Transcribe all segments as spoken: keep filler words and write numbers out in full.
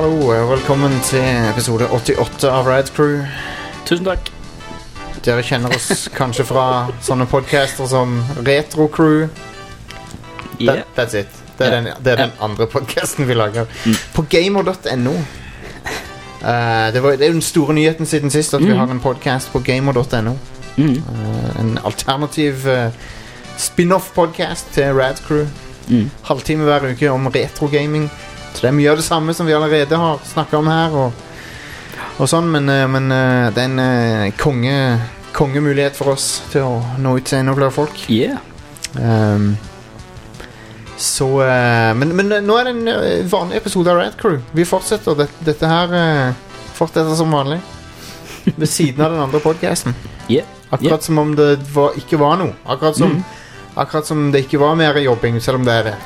hallo, og velkommen til episode åttiåtte av Rad Crew. Tusen takk. Dere kjenner oss kanskje fra sånne podcaster som Retro Crew. Yeah. That, that's it. Det er, yeah. den, det er den andre podcasten vi lager. Mm. På gamer punktum no. Uh, det, var, det er jo den store nyheten siden sist at mm. vi har en podcast på gamer punktum no. Mm. Uh, en alternativ uh, spin-off-podcast til Rad Crew. Mm. Halvtime hver uke om retro-gaming. Så det er mye av det samme som vi allerede har snakket om her og, og sånn, men, men uh, det er en uh, konge, kongemulighet for oss til å nå ut til enda flere folk. Yeah. Um, så, uh, men, men nå er det en uh, vanlig episode av Rad Crew. Vi fortsetter, det, dette her uh, fortsetter som vanlig ved siden av den andre podcasten. Yeah. Akkurat yeah. som om det var, ikke var noe. Akkurat som, mm. akkurat som det ikke var mer jobbing, selv om det er det.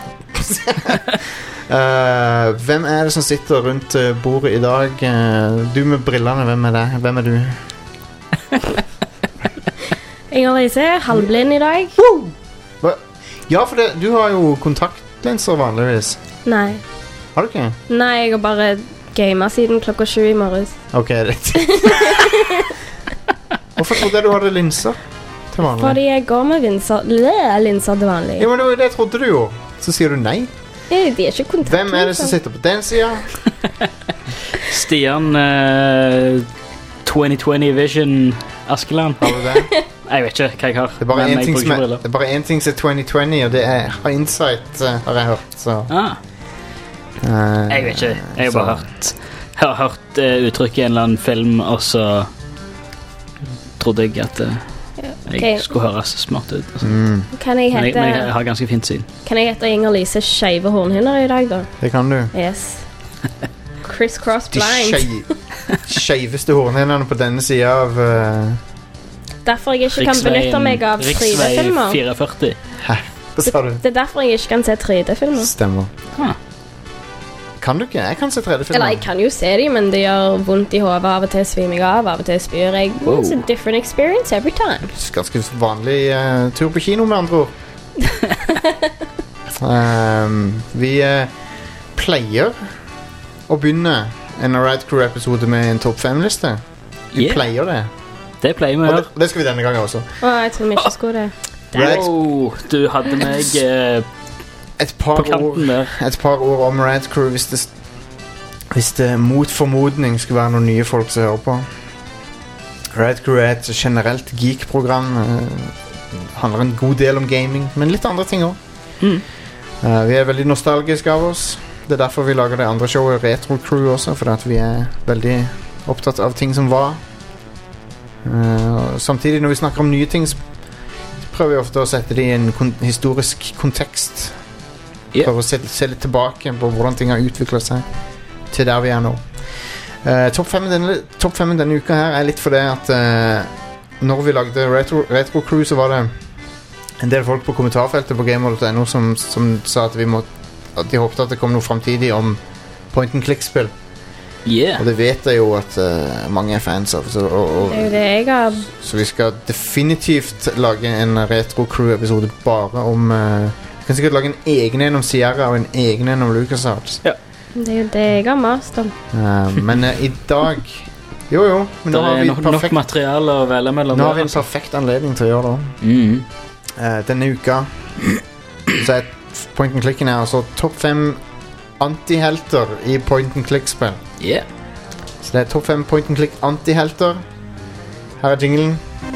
Uh, hvem er det som sitter rundt uh, bordet i dag? Uh, du med brillene, hvem er det? Hvem er du? Inger Lise, halvblind i dag. Hva? Ja, for det, du har jo kontaktlinser vanligvis. Nei. Har du ikke? Nei, jeg har bare gamet siden klokka sju i morges. Ok, det Hvorfor trodde jeg du hadde linser til vanlig? Fordi jeg går med linser, linser til vanlig. Ja, men det, det trodde du jo. Så sier du nei. De er ikke kontakt. Hvem er det som sitter på den siden? Stian uh, twenty twenty Vision Askeland. Har du det? Jeg vet ikke hva jeg har. Det er bare en ting som er, det er bare en ting som er twenty twenty, og det er hindsight, uh, har jeg hørt. Så. Ah. Uh, jeg vet ikke. Jeg har bare hørt, jeg har hørt uh, uttrykket i en eller annen film, og så trodde jeg at... Uh, Jeg okay. skulle høres smart ut altså. mm. Kan jeg hete, men, jeg, men jeg har ganske fint syn. Kan jeg hete Inger Lise skeive hornhinner i dag da? Det kan du. Yes. Criss cross blind. De skeiveste hornhinnerne på denne siden av uh... Derfor jeg ikke kan benytte meg av tre D-filmer. Riksvei fire førti. Hæ? Hva sa du? Det er derfor jeg ikke kan se tre D-filmer. Stemmer. ah. Kan du ikke? Jeg kan se tre D-filmer. Eller jeg kan jo se dem, men det gjør vondt i hodet. Av og til svimmer jeg av, av og til spyr jeg. Wow. It's a different experience every time. Ganske vanlig uh, tur på kino med andre ord. um, Vi uh, pleier å begynne en Rad Crew-episode med en topp fem-liste. Vi yeah. pleier det. Det pleier vi å gjøre. Det, det skal vi denne gangen også. Åh, jeg tror vi ikke skulle det. Wow, du hadde meg... Uh, Et par, ord, et par ord om Rad Crew hvis det, hvis det mot formodning skulle være noen nye folk som hører på. Rad Crew er et generelt geek-program. uh, Handler en god del om gaming, men litt andre ting også. mm. uh, Vi er veldig nostalgiske av oss. Det er derfor vi lager det andre showet Retro Crew også, for at vi er veldig opptatt av ting som var. uh, Samtidig når vi snakker om nye ting, så prøver vi ofte å sette det i en kon- historisk kontekst. Prøve å se, se litt tilbake på hvordan ting har utviklet seg til der vi er nå. uh, Topp fem denne, top fem denne uka her er litt for det at uh, når vi lagde Retro, Retro Crew, så var det en del folk på kommentarfeltet på gamer punktum no som, som sa at, vi må, at de håpte at det kom noe fremtidig om point and click-spill. Yeah. Og det vet jeg jo at uh, mange er fans av, så, og, og, det er jo det jeg har. Så vi skal definitivt lage en Retro Crew-episode bare om uh, vi kan sikkert lage en egen en om Sierra og en egen en om LucasArts. Ja. Det er jo det jeg har mast om. Uh, men uh, i dag... Jo, jo. Men nå har vi nok, perfekt, nok materiale å velge mellom. Nå har vi en perfekt anledning til å gjøre det. Mm. Uh, denne uka så er point and clicken her altså topp fem antihelter i point and click-spill. Yeah. Så det er topp fem point and click antihelter. Her er jinglen.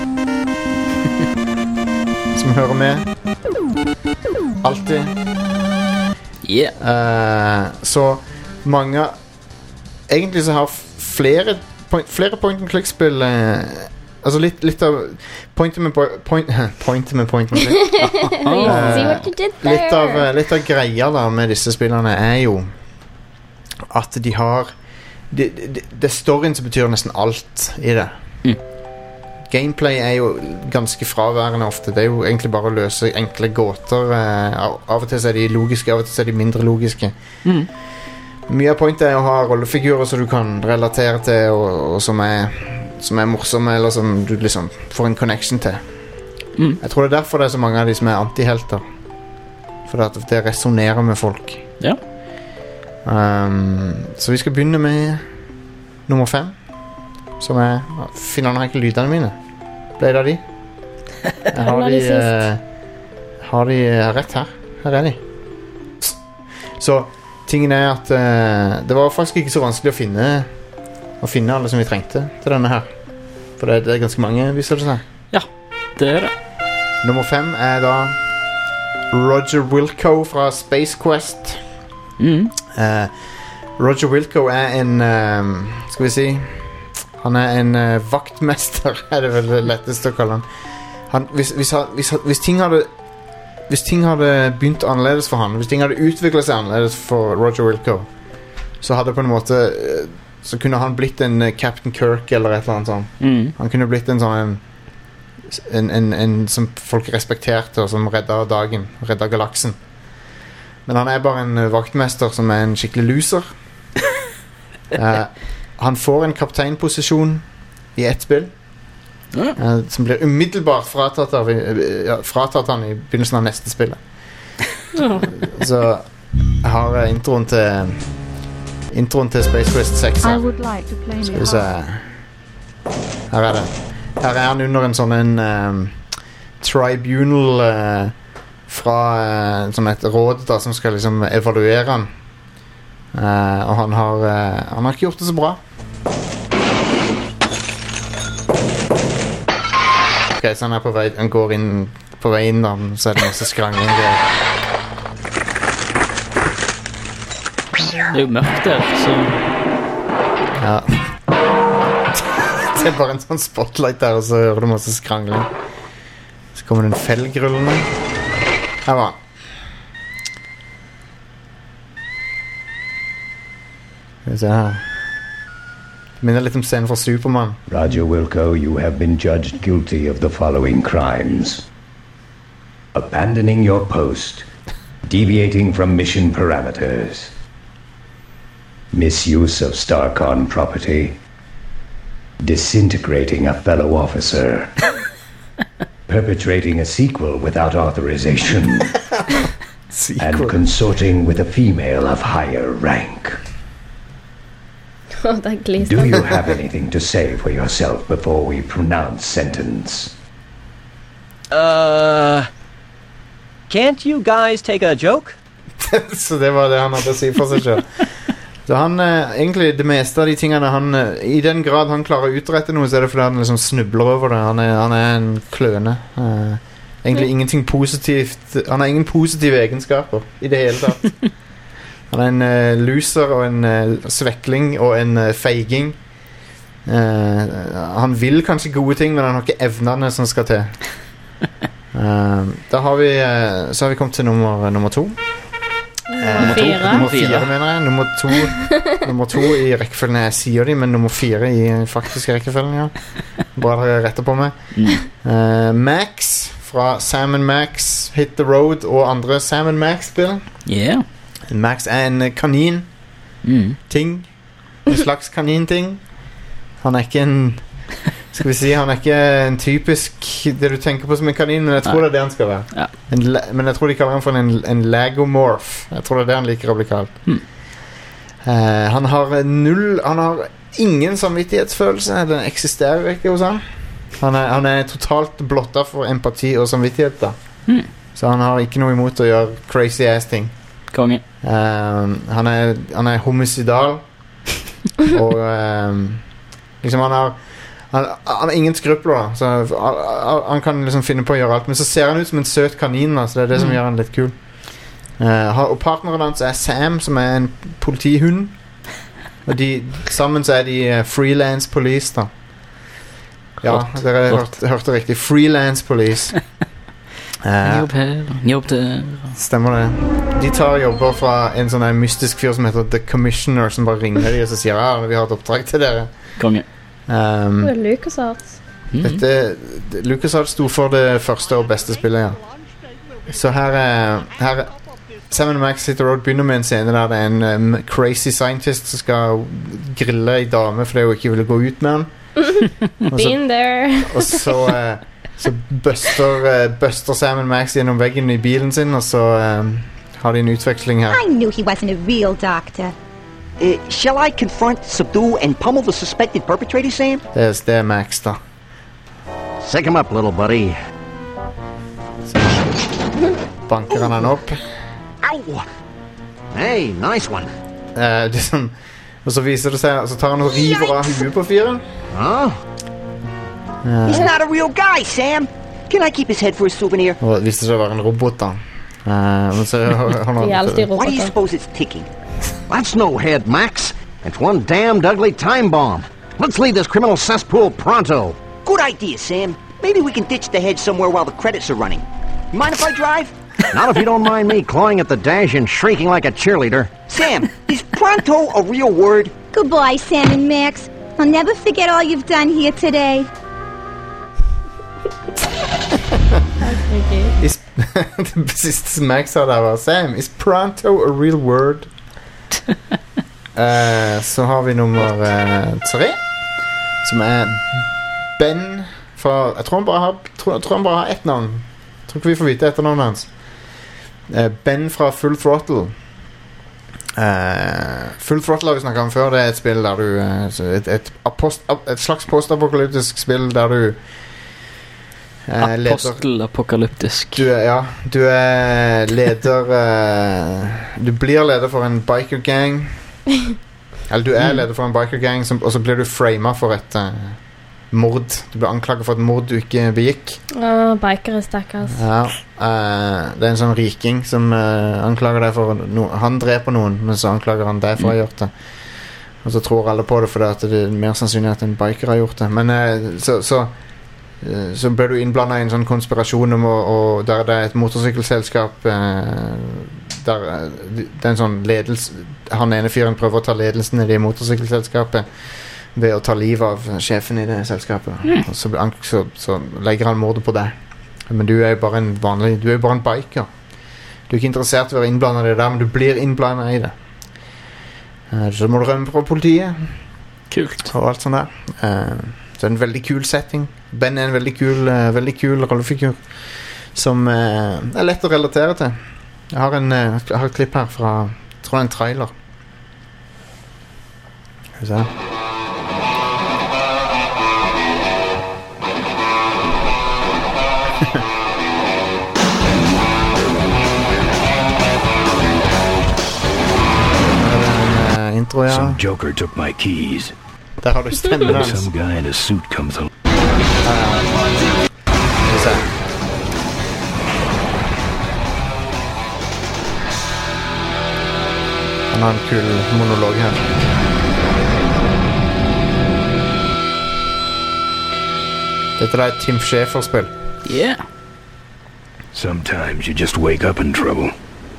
Som hører med. Alltid. Yeah. Uh, så mange egentlig så har flere point, flere point and click-spill uh, altså litt, litt av pointet med point, pointet med point and click uh, litt, av, litt av greia da med disse spillene er jo at de har det, det, det er storyen som betyr nesten alt i det. mm. Gameplay er jo ganske fraværende ofte. Det er jo egentlig bare å løse enkle gåter. Av og til er de logiske, av og til er de mindre logiske. Mm. Mye av pointet er å ha rollefigurer som du kan relatere til, og, og som, er, som er morsomme, eller som du liksom får en connection til. Mm. Jeg tror det er derfor det er så mange av de som er antihelter. For at det resonerer med folk. Ja. Um, så vi skal begynne med nummer fem, som er Finner han ikke lydene mine? Ble det av de? Jeg har de, uh, har de rett her. Her er de. Så tingen er at uh, det var faktisk ikke så vanskelig å finne Å finne alle som vi trengte til denne her. For det, det er ganske mange, viser det seg. Ja, det er det. Nummer fem er da Roger Wilco fra Space Quest. Mm. uh, Roger Wilco er en uh, Skal vi si Han er en uh, vaktmester. Er det vel det letteste å kalle han, han hvis, hvis, hvis, hvis ting hadde Hvis ting hadde begynt annerledes for han, hvis ting hadde utviklet seg annerledes for Roger Wilco, så hadde på en måte så kunne han blitt en Captain Kirk eller et eller annet sånt. Mm. Han kunne blitt en sånn en, en, en, en som folk respekterte, og som redda dagen, redda galaksen. Men han er bare en vaktmester som er en skikkelig loser. uh, han får en kapteinposisjon i ett spill, ja. uh, som blir umiddelbart fratatt, av, uh, fratatt han i begynnelsen av neste spillet. uh, så jeg har uh, introen til introen til Space Quest seks her. Like skal vi se her er det. Her er han under en sånn en um, tribunal uh, fra uh, sånn et råd da, som skal liksom evaluere han. Uh, og han har uh, han har ikke gjort det så bra. Ok, så han er på vei, han går inn på vei inn da, så er det masse skrangling greier. Det er jo mørkt der, så ja. Det er bare en sånn spotlight der, og så hører du masse skrangling. Så kommer det en felgrullende. Her var han. Skal vi se her. Det minner litt om scenen fra Superman. Roger Wilco, you have been judged guilty of the following crimes: abandoning your post, deviating from mission parameters, misuse of Starcon property, disintegrating a fellow officer, perpetrating a sequel without authorization, and consorting with a female of higher rank. Oh, do you have anything to say for yourself before we pronounce sentence? Uh, can't you guys take a joke? Så det var det han hadde å si for seg selv. Så han, eh, egentlig det meste av de tingene han, eh, i den grad han klarer å utrette noe, så er det fordi han liksom snubler over det. Han er, han er en kløne. Eh, egentlig mm. ingenting positivt. Han har ingen positive egenskaper i det hele tatt. Han er en eh, loser og en eh, svekling og en eh, feiging. Eh, han vil kanskje gode ting, men han har ikke evnene som skal til. Eh, da har vi, eh, så har vi kommet til nummer, nummer to. Eh, nummer, to, nummer fire, mener jeg. Nummer to, nummer to i rekkefølgen. Jeg sier de, men nummer fire i faktiske rekkefølgen, ja. Bra dere retter på meg. Mm. Uh, Max fra Sam and Max, Hit the Road og andre Sam and Max-spill. Yeah. Max er en kanin. Mm. Ting. En slags kaninting. Han er ikke en Skal vi si, han er ikke en typisk det du tenker på som en kanin, men jeg tror Nei. det er det han skal være. Ja. En, men jeg tror de kaller han for en, en lagomorph. Jeg tror det er det han liker å bli kalt. Hmm. Uh, han har null Han har ingen samvittighetsfølelse. Den eksisterer ikke hos han. Han er, han er totalt blotta for empati og samvittighet da. Hmm. Så han har ikke noe imot å gjøre crazy ass ting. Konge. Uh, han, er, han er homicidal. Og uh, liksom han har Han, han har ingen skrupler da, så han, han kan liksom finne på å gjøre alt. Men så ser han ut som en søt kanin da, så det er det som mm. gjør han litt kul. uh, Og partneren hans er Sam, som er en politihund. Og de, sammen så er de uh, freelance police da. Ja, hot, dere hørte, hørte riktig. Freelance police. uh, Jobb her, jobb der. Stemmer det. De tar jobber fra en sånn her mystisk fyr som heter The Commissioner, som bare ringer de og så sier ja, vi har et oppdrag til dere. Konge. Um, det er LucasArts. Mm. Dette, LucasArts sto for det første og beste spillet, ja. Så her er, her Sam and Max Hit the Road begynner med en scene der det er en um, crazy scientist som skal grille ei dame fordi hun ikke ville gå ut med han. Been there. Og så uh, så buster, uh, buster Sam and Max gjennom veggen i bilen sin, og så um, har de en utveksling her. I knew he wasn't a real doctor. Uh, shall I confront, subdue, and pummel the suspected perpetrator, Sam? Det er, det er Max, da. Sick him up, little buddy. Banker han han opp. Ow! Hey, nice one. Eh, det er sånn, og så viser det seg, så tar han og river av huet på fyren. Huh? He's not a real guy, Sam. Can I keep his head for a souvenir? Og det viste seg å være en robot, da. Eh, men så han De er alltid Why do you roboter. suppose it's ticking? That's no head, Max. It's one damned ugly time bomb. Let's leave this criminal cesspool pronto. Good idea, Sam. Maybe we can ditch the head somewhere while the credits are running. Mind if I drive? Not if you don't mind me clawing at the dash and shrieking like a cheerleader. Sam, is pronto a real word? Goodbye, Sam and Max. I'll never forget all you've done here today. Is, det siste som Max sa der var Sam, is pronto a real word? Eh, så har vi nummer eh, tre, som er Ben fra, jeg tror han bare har tror, jeg tror han bare har ett navn. Jeg tror ikke vi får vite etternavnet hans. eh, Ben fra Full Throttle. eh, Full Throttle har vi snakket om før. Det er et spill der du eh, så et, et, apost, et slags postapokalyptisk spill der du eh, leder- Apostelapokalyptisk. du er, ja, du er leder eh, Du blir leder for en biker gang. Eller du er leder for en biker gang som, og så blir du framet for et eh, mord. Du blir anklaget for et mord du ikke begikk. Åh, bikere, stakkars. Ja, eh, det er en sånn riking som eh, anklager deg for no, han dreper noen, men så anklager han deg for å ha gjort det. Og så tror alle på det fordi at det er mer sannsynlig at en biker har gjort det. Men eh, så, så så ble du innblandet i en sånn konspirasjon om å, og der det er et motorsykkelselskap eh, der eh, det er en sånn ledelse. Han ene fyren prøver å ta ledelsen i det motorsykkelselskapet ved å ta livet av sjefen i det selskapet. Mm. Og så, så, så legger han mordet på deg. Men du er jo bare en vanlig Du er jo bare en biker. Du er ikke interessert i å være innblandet i det der, men du blir innblandet i det. eh, Så må du rømme fra politiet Kult. og alt sånt der. eh, Så det er en veldig kul setting. Ben er en veldig kul, uh, veldig kul rollefigur som uh, er lett å relatere til. Jeg har, en, uh, jeg har et klipp her fra, jeg tror det er en trailer. Skal vi se. Her er en uh, intro, ja. Some joker took my keys. Der har du stemmen hans. Some guy in a suit comes along. Skal vi se. Han har en kul monolog her. Dette er et Tim Schafer-spill. Yeah. Sometimes you just wake up in trouble.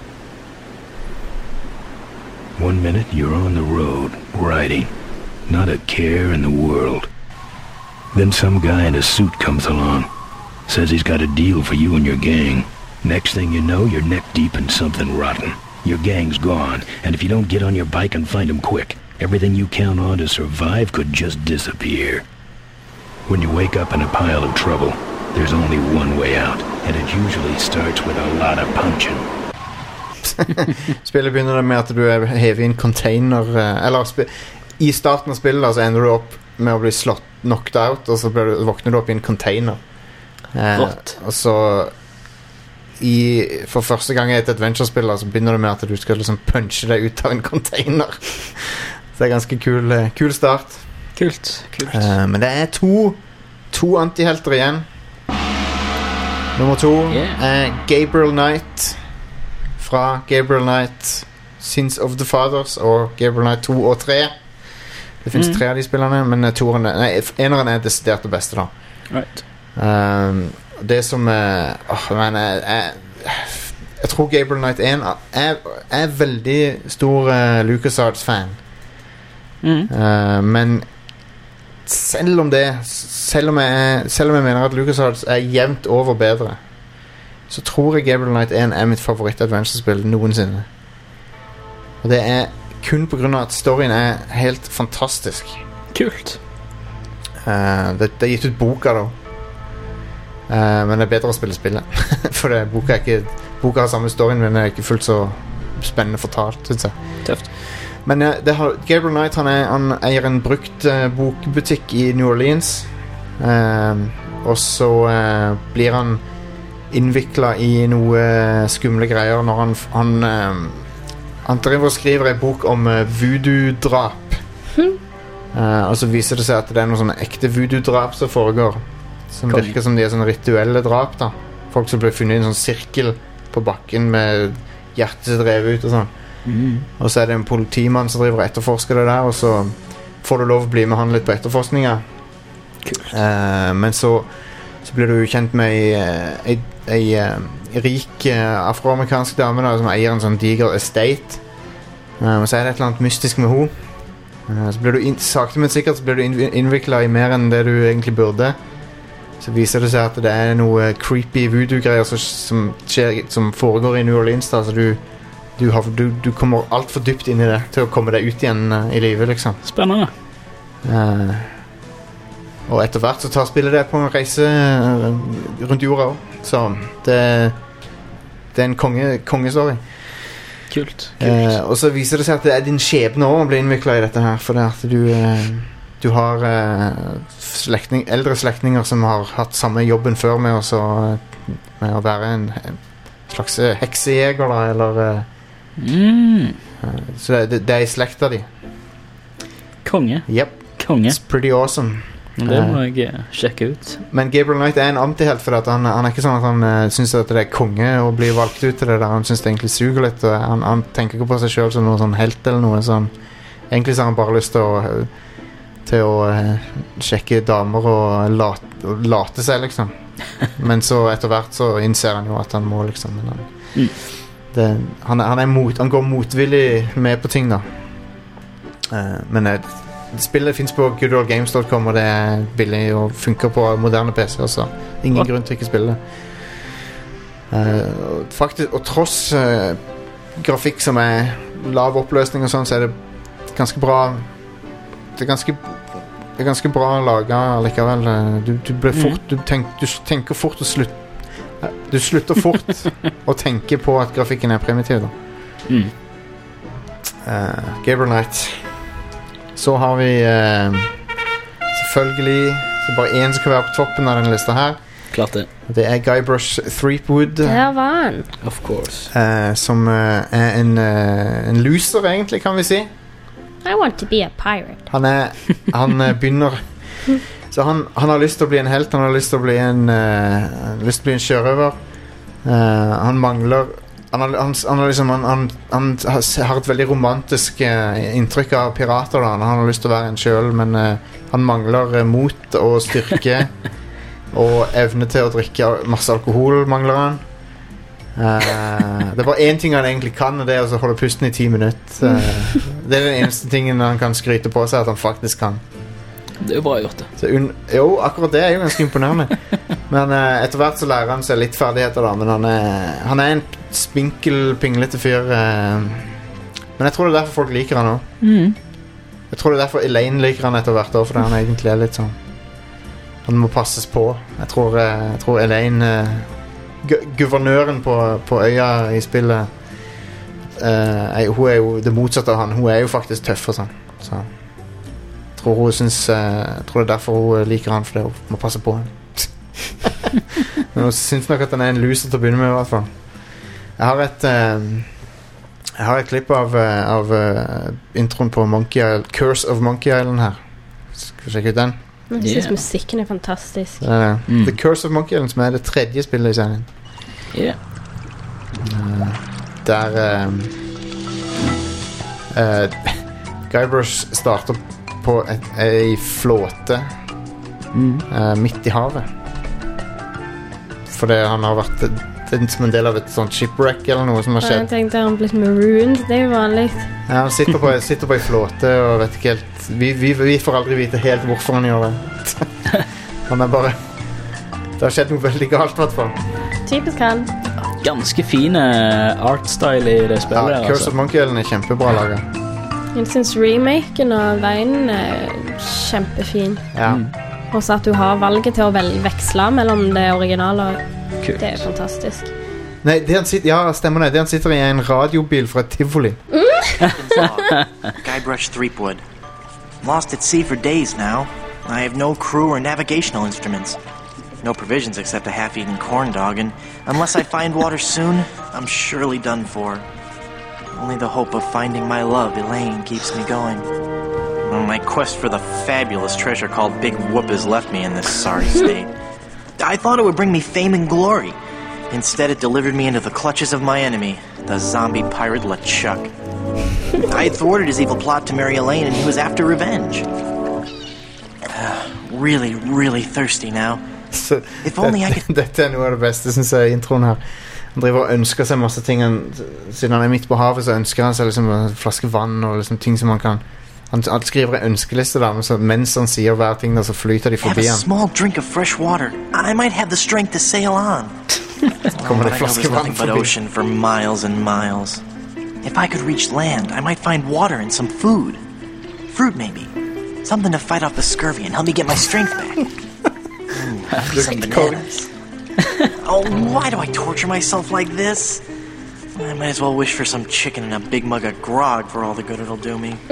One minute you're on the road, riding. Not a care in the world. Then some guy in a suit comes along. Says he's got a deal for you and your gang. Next thing you know, you're neck deep in something rotten. Your gang's gone, and if you don't get on your bike and find them quick, everything you count on to survive could just disappear. When you wake up in a pile of trouble, there's only one way out, and it usually starts with a lot of punching. Spillet begynner det med at du er hevet i en container, eh, eller sp- i starten av spillet så ender du opp med å bli slått, knocked out, og så blir du, våkner du opp i en container. Eh, Rått. og så i, for første gang i et adventure-spill så begynner det med at du skal liksom punche deg ut av en container. Så det er ganske kul, eh, kul start. Kult. Kult. Eh, men det er to to antihelter igjen. Nummer to Yeah. er Gabriel Knight fra Gabriel Knight Sins of the Fathers og Gabriel Knight to og tre. Det finnes Mm. tre av de spillerne, men eh, toeren er, nei, f- eneren er desidert det beste da. Right. Um, det som er åh, men jeg, jeg, jeg tror Gabriel Knight en er, er veldig stor uh, LucasArts-fan. Mm. Uh, men selv om det selv om, jeg, selv om jeg mener at LucasArts er jevnt over bedre, så tror jeg Gabriel Knight en er mitt favoritt-adventure-spill noensinne. Og det er kun på grunn av at storyen er helt fantastisk. Kult. Uh, det, det er gitt ut boka da. Uh, men det er bedre å spille spillet. For det, boka er ikke boka har samme storyen, men den er ikke fullt så spennende fortalt, synes jeg. Tøft. Men uh, det har, Gabriel Knight, han, er, han eier en brukt uh, bokbutikk i New Orleans. Uh, og så uh, blir han innviklet i noe uh, skumle greier når han han, uh, han driver og skriver en bok om uh, voodoo-drap. Hmm. Uh, og så viser det seg at det er noen sånne ekte voodoo-drap som foregår. Som Kom. virker som de er sånne rituelle drap da. Folk som blir funnet i en sånn sirkel på bakken med hjertet sitt revet ut og sånn. Mm. Og så er det en politimann som driver og etterforsker det der, og så får du lov å bli med han litt på etterforskninga. Uh, men så, så blir du kjent med ei, ei, ei uh, rik uh, afroamerikansk dame da, som eier en sånn diger estate. Uh, og så er det et eller annet mystisk med hun. Uh, så blir du inn, sakte men sikkert så blir du inn, innviklet i mer enn det du egentlig burde. Så viser det seg at det er noe creepy voodoo-greier som, som, skjer, som foregår i New Orleans da, så du, du, har, du, du kommer alt for dypt inn i det til å komme deg ut igjen uh, i livet, liksom. Spennende. Uh, og etter hvert så tar spillet det på en reise uh, rundt jorda også. Så det, det er en konge, kongestory. Kult. Kult. Uh, og så viser det seg at det er din skjebne også å bli innviklet i dette her, for det at du... Uh, Du har uh, slektning, eldre slektninger som har hatt samme jobben før med, også, uh, med å være en, en slags uh, heksejeger da, eller uh, mm. uh, så det, det er i slekta di. Konge. Yep. Konge. It's pretty awesome. Det må jeg uh, sjekke ut. Men Gabriel Knight er en antihelt, for at han, han er ikke sånn at han uh, synes at det er konge å bli valgt ut til det der. Han synes det egentlig suger litt, og han, han tenker ikke på seg selv som noe sånn helt eller noe sånn. Egentlig så har han bare lyst til å uh, til å uh, sjekke damer og late, late seg, liksom. Men så etter hvert så innser han jo at han må, liksom. Men han, mm. det, han, er, han, er mot, han går motvillig med på ting, da. Uh, men uh, spillet finnes på good old games dot com, og det er billig og funker på moderne P C også. Ingen oh. grunn til ikke spille det. Uh, faktisk, og tross uh, grafikk som er lav oppløsning og sånn, så er det ganske bra. Det er ganske, det er ganske bra laget likevel. Du, du blir fort du, tenk, du tenker fort å slutte Du slutter fort å tenke på at grafikken er primitiv da. Mm. uh, Gabriel Knight. Så har vi uh, selvfølgelig så bare en som kan være på toppen av denne lista her. Klart det. Det er Guybrush Threepwood. Der var han. Of course. uh, Som uh, er en, uh, en loser egentlig, kan vi si. I want to be a pirate. Han er Han uh, begynner Så han, han har lyst til å bli en helt. Han har lyst til å bli en uh, lyst til å bli en sjørøver. uh, Han mangler Han har, han, han har liksom han, han, han har et veldig romantisk uh, inntrykk av pirater da. Han har lyst til å være en selv, men uh, han mangler uh, mot og styrke og evne til å drikke masse alkohol mangler han. Uh, det er bare én ting han egentlig kan, og det er å holde pusten i ti minutter. uh, Det er den eneste tingen han kan skryte på seg at han faktisk kan. Det er jo bra gjort det. Så un- jo, akkurat det er jo ganske imponerende. Men uh, etter hvert så lærer han seg litt ferdigheter da. Men han er, han er en spinkel, pinglete fyr. uh, Men jeg tror det er derfor folk liker han også. mm. Jeg tror det er derfor Elaine liker han etter hvert også, fordi han egentlig er litt sånn, han må passes på. Jeg tror, uh, jeg tror Elaine uh, gu- Guvernøren på, på øya i spillet, uh, er, hun er jo det motsatte av han. Hun er jo faktisk tøff og sånn. Så jeg tror hun synes uh, Jeg tror det er derfor hun liker han, fordi hun må passe på han. Men hun synes nok at han er en loser til å begynne med i hvert fall. Jeg har et uh, Jeg har et klipp av, uh, av uh, introen på Monkey Island, Curse of Monkey Island her. Skal vi sjekke ut den? Jeg synes yeah. musikken er fantastisk. uh, mm. The Curse of Monkey Island, som er det tredje spillet i serien. Yeah. uh, Der um, uh, Guybrush starter på et, ei flåte mm. uh, midt i havet. Fordi han har vært det, det, som en del av et sånt shipwreck eller noe som har skjedd. Jeg tenkte han blitt marooned, det er jo vanlig. Ja, han sitter på, sitter på ei flåte og vet ikke helt vi, vi, vi får aldri vite helt hvorfor han gjør det. Han er bare det har skjedd noe veldig galt i hvert fall. Typisk han. Ganske fine artstyle i det spillet. Ja, Curse of Monkey Island er kjempebra laget. Jeg synes remaken av veien er kjempefin. Ja. Mm. Også at du har valget til å vel veksle mellom det originale. Kult. Det er fantastisk. Nei, det han sitter, ja, stemmer det. Det han sitter i en radiobil fra et tivoli. Guybrush Threepwood. Lost at sea for days now. I have no crew or navigational instruments. No provisions except a half-eaten corn dog, and unless I find water soon, I'm surely done for. Only the hope of finding my love, Elaine, keeps me going. My quest for the fabulous treasure called Big Whoop has left me in this sorry state. I thought it would bring me fame and glory. Instead, it delivered me into the clutches of my enemy, the zombie pirate LeChuck. I had thwarted his evil plot to marry Elaine, and he was after revenge. Uh, really, really thirsty now. Så If only I could... Dette er noe av det beste, synes jeg, i introen her. Han driver og ønsker seg masse ting. Han, siden han er midt på havet, så ønsker han seg liksom en flaske vann og liksom ting som han kan... Han, han skriver en ønskeliste der, men så mens han sier hver ting der, så flyter de forbi han. Have a small drink of fresh water. I might have the strength to sail on. Kommer det flaske vann forbi. Ocean for miles and miles. If I could reach land, I might find water and some food. Fruit, maybe. Something to fight off the scurvy and help me get my strength back. Mm, some bananas. Oh, why do I torture myself like this? I might as well wish for some chicken and a big mug of grog for all the good it'll do me.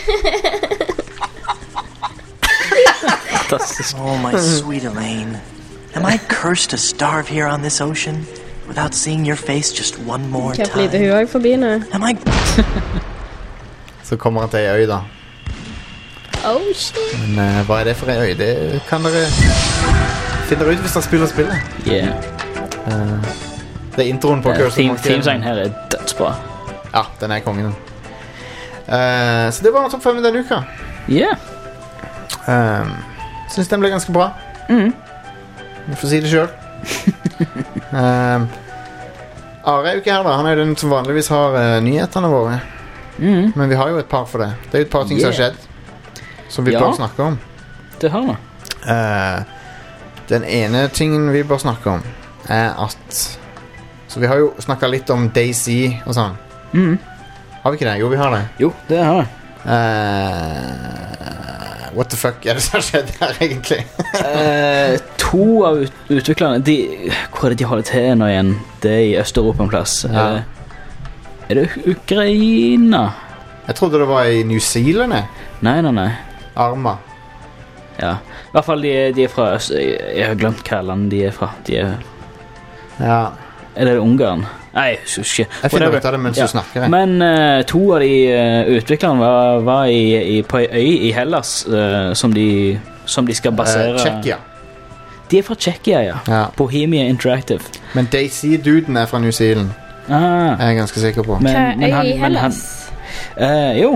Oh, my sweet Elaine. Am I cursed to starve here on this ocean without seeing your face just one more time? Kan flyte hun også forbi nå. Am I... Så kommer han til en øy da. Oh shit. Men uh, hva er det for en øy? Det kan dere finne ut hvis dere spiller spillet. Yeah. Uh, det er introen på uh, Curse theme, Themesangen her er dødsbra. Ja, den er kongen. Uh, så det var topp fem denne uka. Yeah. Um, synes den ble ganske bra. Mm. Du får si det selv. um, Are er jo ikke her da. Han er jo den som vanligvis har uh, nyhetene våre. Mm. Men vi har jo et par for det. Det er jo et par ting yeah. som har skjedd som vi ja. bør snakke om. Det har vi. uh, Den ene tingen vi bør snakke om er at... Så vi har jo snakket litt om DayZ og sånn. Mm. Har vi ikke det? Jo, vi har det. Jo, det har vi. uh, What the fuck er det som har skjedd her egentlig? uh, To av ut utviklerne de, hvor er det de holder til nå igjen? Det er i Øst-Europa en plass. ja. uh, Er det Ukraina? Jeg trodde det var i New Zealand. Nei, nei, nei. Arma. Ja, i hvert fall de, de er fra Øst... Jeg har glemt hva land de er fra. De er... Ja. Eller er det Ungarn? Nei, jeg husker ikke. Jeg finner ut av det mens ja. du snakker. Jeg. Men uh, to av de uh, utviklerne var, var i, i, på en øy i Hellas uh, som, de, som de skal basere... Uh, Tsjekkia. De er fra Tsjekkia, ja. ja. Bohemia Interactive. Men DayZ-duden er fra New Zealand. Ah. Jeg er ganske sikker på. Men, men han, men han uh, Jo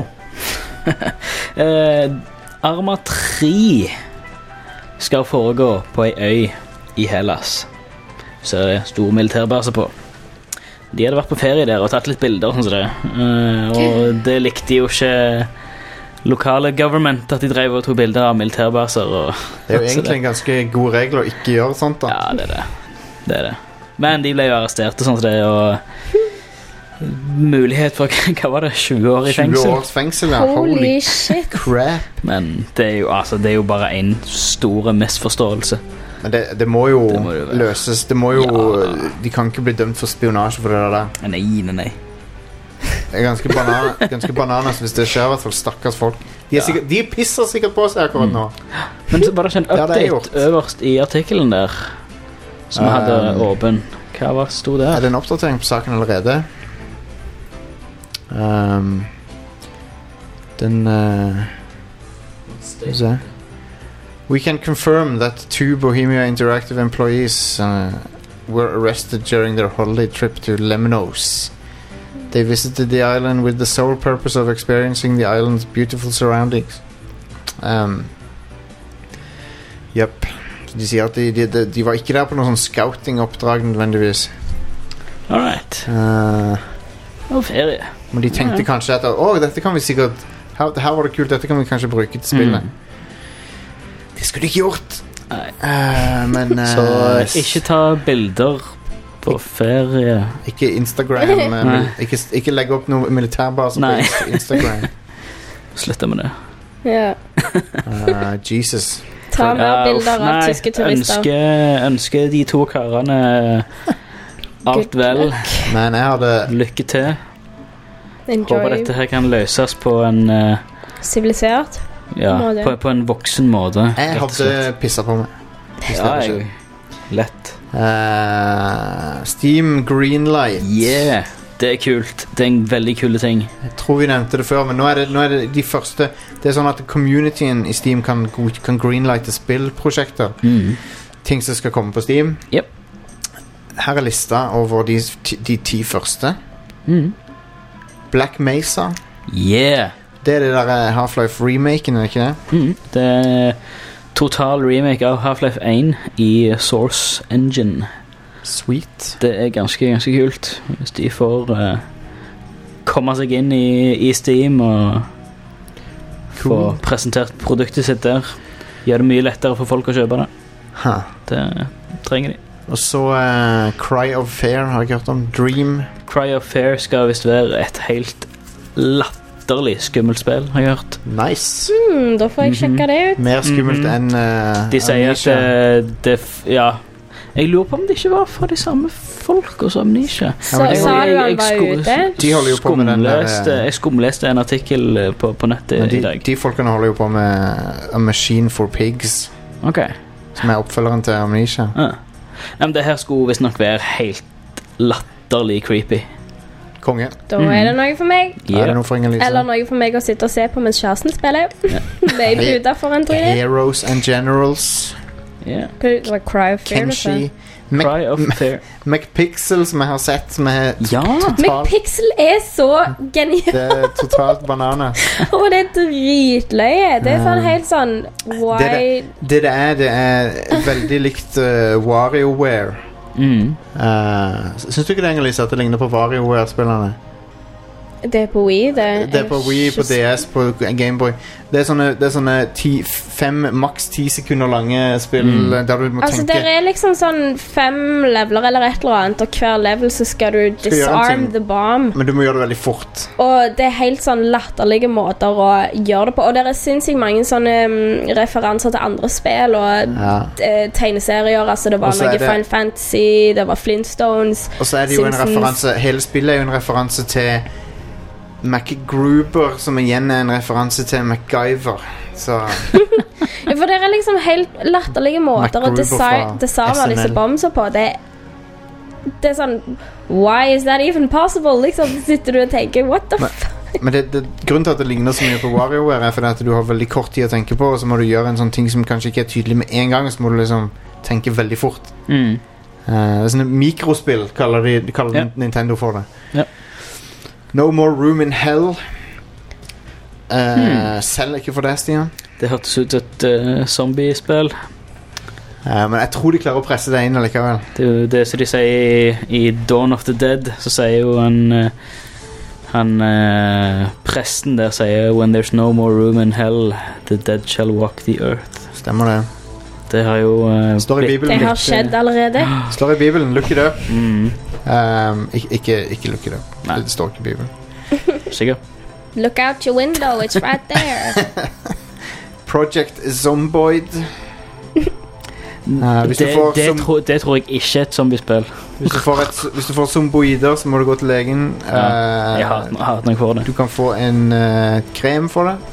uh, Arma tre skal foregå på en øy i Hellas. Så er det store militærbase på. De hadde vært på ferie der og tatt litt bilder sånn som det. uh, Og det likte jo ikke lokale government at de drev og tog bilder av militærbaser og, det er jo egentlig en ganske god regel å ikke gjøre sånt da. Ja, det er det, det, er det. Men de ble jo arrestert og sånn som det. Og mulighet for, hva var det, tjue år i fengsel? tjue års fengsel, ja. Holy, Holy shit. Crap. Men det er jo, altså, det er jo bare en store misforståelse. Men det, det må jo det må det løses. Det må jo, ja. De kan ikke bli dømt for spionasje for det der. Nei, nei, nei. Det er ganske, banan, ganske bananas hvis det skjer, i hvert fall stakkars folk. De, er ja. sikkert, de pisser sikkert på seg akkurat nå. Mm. Men så bare en update ja, øverst i artikkelen der som um, hadde åpen. Hva var stod der? Er det en oppdatering på saken allerede? Um, den uh, Skal vi se. We can confirm that two Bohemia Interactive employees uh, were arrested during their holiday trip to Lemnos. They visited the island with the sole purpose of experiencing the island's beautiful surroundings. Um, yep. De sier at de, de, de, de var ikke der på noen sånn scouting-oppdrag nødvendigvis. Alright. Uh, Og ferie. Men de tenkte ja. kanskje at Åh, dette kan vi sikkert her, her var det kult, dette kan vi kanskje bruke til spillet. Mm. Det skulle de ikke gjort. Nei. Uh, men, uh, Så ikke ta bilder på ferie. Ikke Instagram. uh, ikke, ikke legge opp noen militærbase på Instagram. Slutt med det. Ja. uh, Jesus. Ta mer bilder av tyske turister. Ønsker, ønsker de to karene alt vel. Men jeg hadde... Lykke til. Enjoy. Håper dette her kan løses på en... Sivilisert uh, ja, på, på en voksen måte. Jeg hadde pisset på meg. Ja, jeg... Lett. Uh, Steam Greenlight. Yeah, det er kult. Det er en veldig kule ting. Jeg tror vi nevnte det før, men nå er det, nå er det de første. Det er sånn at communityen i Steam kan, kan greenlighte spillprosjekter. Mm. Ting som skal komme på Steam. Yep. Her er lista over de, de ti første. Mm. Black Mesa. Yeah. Det er det der Half-Life remaken, er det ikke det? Mm. Det er total remake av Half-Life one i Source Engine. Sweet. Det er ganske, ganske kult. Hvis de får uh, komme seg inn i, i Steam og cool. Få presentert produktet sitt der, gjør det mye lettere for folk å kjøpe det. Huh. Det trenger de. Og så uh, Cry of Fear, har jeg hørt om. Dream. Cry of Fear skal visst være et helt latterlig skummelt spill, har jeg hørt. Nice. Mm, da får jeg sjekke det ut. Mer skummelt mm-hmm. enn uh, de sier Amnesia. At det, det f- ja jeg lurer på om det ikke var for de samme folk som Amnesia. Så sa du han var ute? De holder jo på med den der, jeg skumleste en artikkel på, på nettet de, i dag. De folkene holder jo på med A Machine for Pigs. Ok. Som er oppfølgeren til Amnesia. Ja. Ja, men det her skulle visst nok være helt latterlig creepy. Konge. Da er det noe for meg. Yeah. Er det noe for Inger-Lise? Eller noe for meg å sitte og se på mens kjæresten spiller. Yeah. Baby ut for en tre. Heroes and Generals. Yeah. Det var Cry of Fear. Kenshi. Mac- Cry of Fear. McPixel, som jeg har sett, som er ja. totalt... McPixel er så genial. Det er totalt banana. Og det er dritløye. Det er sånn helt sånn why... Det det, det, det er, det er veldig likt uh, WarioWare. Mm. Uh, Syns du ikke det, Inger-Lise, at det ligner på WarioWare-spillerne? Det er på Wii. Det er, det er på Wii, på D S, på Gameboy. Det er sånne, det er sånne ti, fem, maks ti sekunder lange spill mm. der du må altså, tenke. Det er liksom sånn fem leveler eller et eller annet, og hver level så skal du skal disarm the bomb. Men du må gjøre det veldig fort. Og det er helt sånn latterlige måter å gjøre det på. Og det er sinnssykt mange sånne um, referanser til andre spill og ja. uh, tegneserier. Altså det var noe det... Final Fantasy, det var Flintstones. Og så er det jo Simpsons. En referanse. Hele spillet er jo en referanse til MacGruber, som igjen er en referanse til MacGyver. Så ja, for det er liksom helt latterlige måter å desarme disse bombser på. Det, det er sånn why is that even possible? Liksom sitter du og tenker what the fuck? Men det, det, grunnen til at det ligner så mye på WarioWare er fordi at du har veldig kort tid å tenke på, og så må du gjøre en sånn ting som kanskje ikke er tydelig med en gang, og så må du liksom tenke veldig fort. Mm. uh, Det er sånne mikrospill kaller, de, de kaller yeah. Nintendo for det. Ja. No More Room in Hell. uh, hmm. Selv ikke for det, Stian. Det hørtes ut som et uh, zombiespill. uh, Men jeg tror de klarer å presse det inn allikevel. Det er jo det som de sier i, i Dawn of the Dead. Så sier jo han uh, Han uh, presten der sier when there's no more room in hell, the dead shall walk the earth. Stemmer det. Det har jo uh, står i Bibelen. Det har skjedd allerede. Står i Bibelen, look it up. mm. um, ikke, ikke, ikke look it up. Nei. Det står ikke i Bibelen. Sikkert. Look out your window, it's right there. Project Zomboid. uh, hvis det, du får det, som, tro, det tror jeg ikke er et zombiespill. Hvis du får, et, hvis du får zomboider, så må du gå til legen. Ja, uh, jeg har, har nok for det. Du kan få en uh, krem for det.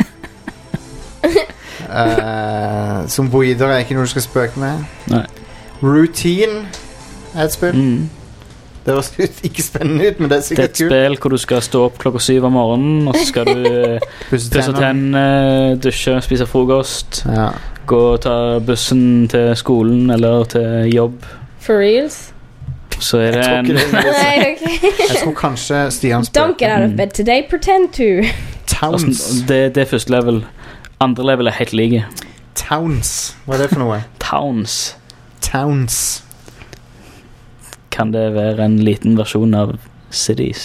uh, Zomboider er ikke noe du skal spøke med. Nei. Routine er et spill. Mm. Det høres ikke spennende ut, men det er sikkert kult. Det er et spill hvor du skal stå opp klokka syv om morgenen, og så skal du pusse tennene, dusje, spise frokost, ja. gå og ta bussen til skolen eller til jobb. For reals? Så er det jeg en... tror ikke det. Nei, ok. Jeg tror kanskje Stian spør. Don't get out of bed today, pretend to. Towns. Altså, det, det er første level. Andre level er helt like. Towns. Hva er det for noe? Towns. Towns. Kan det være en liten versjon av Cities?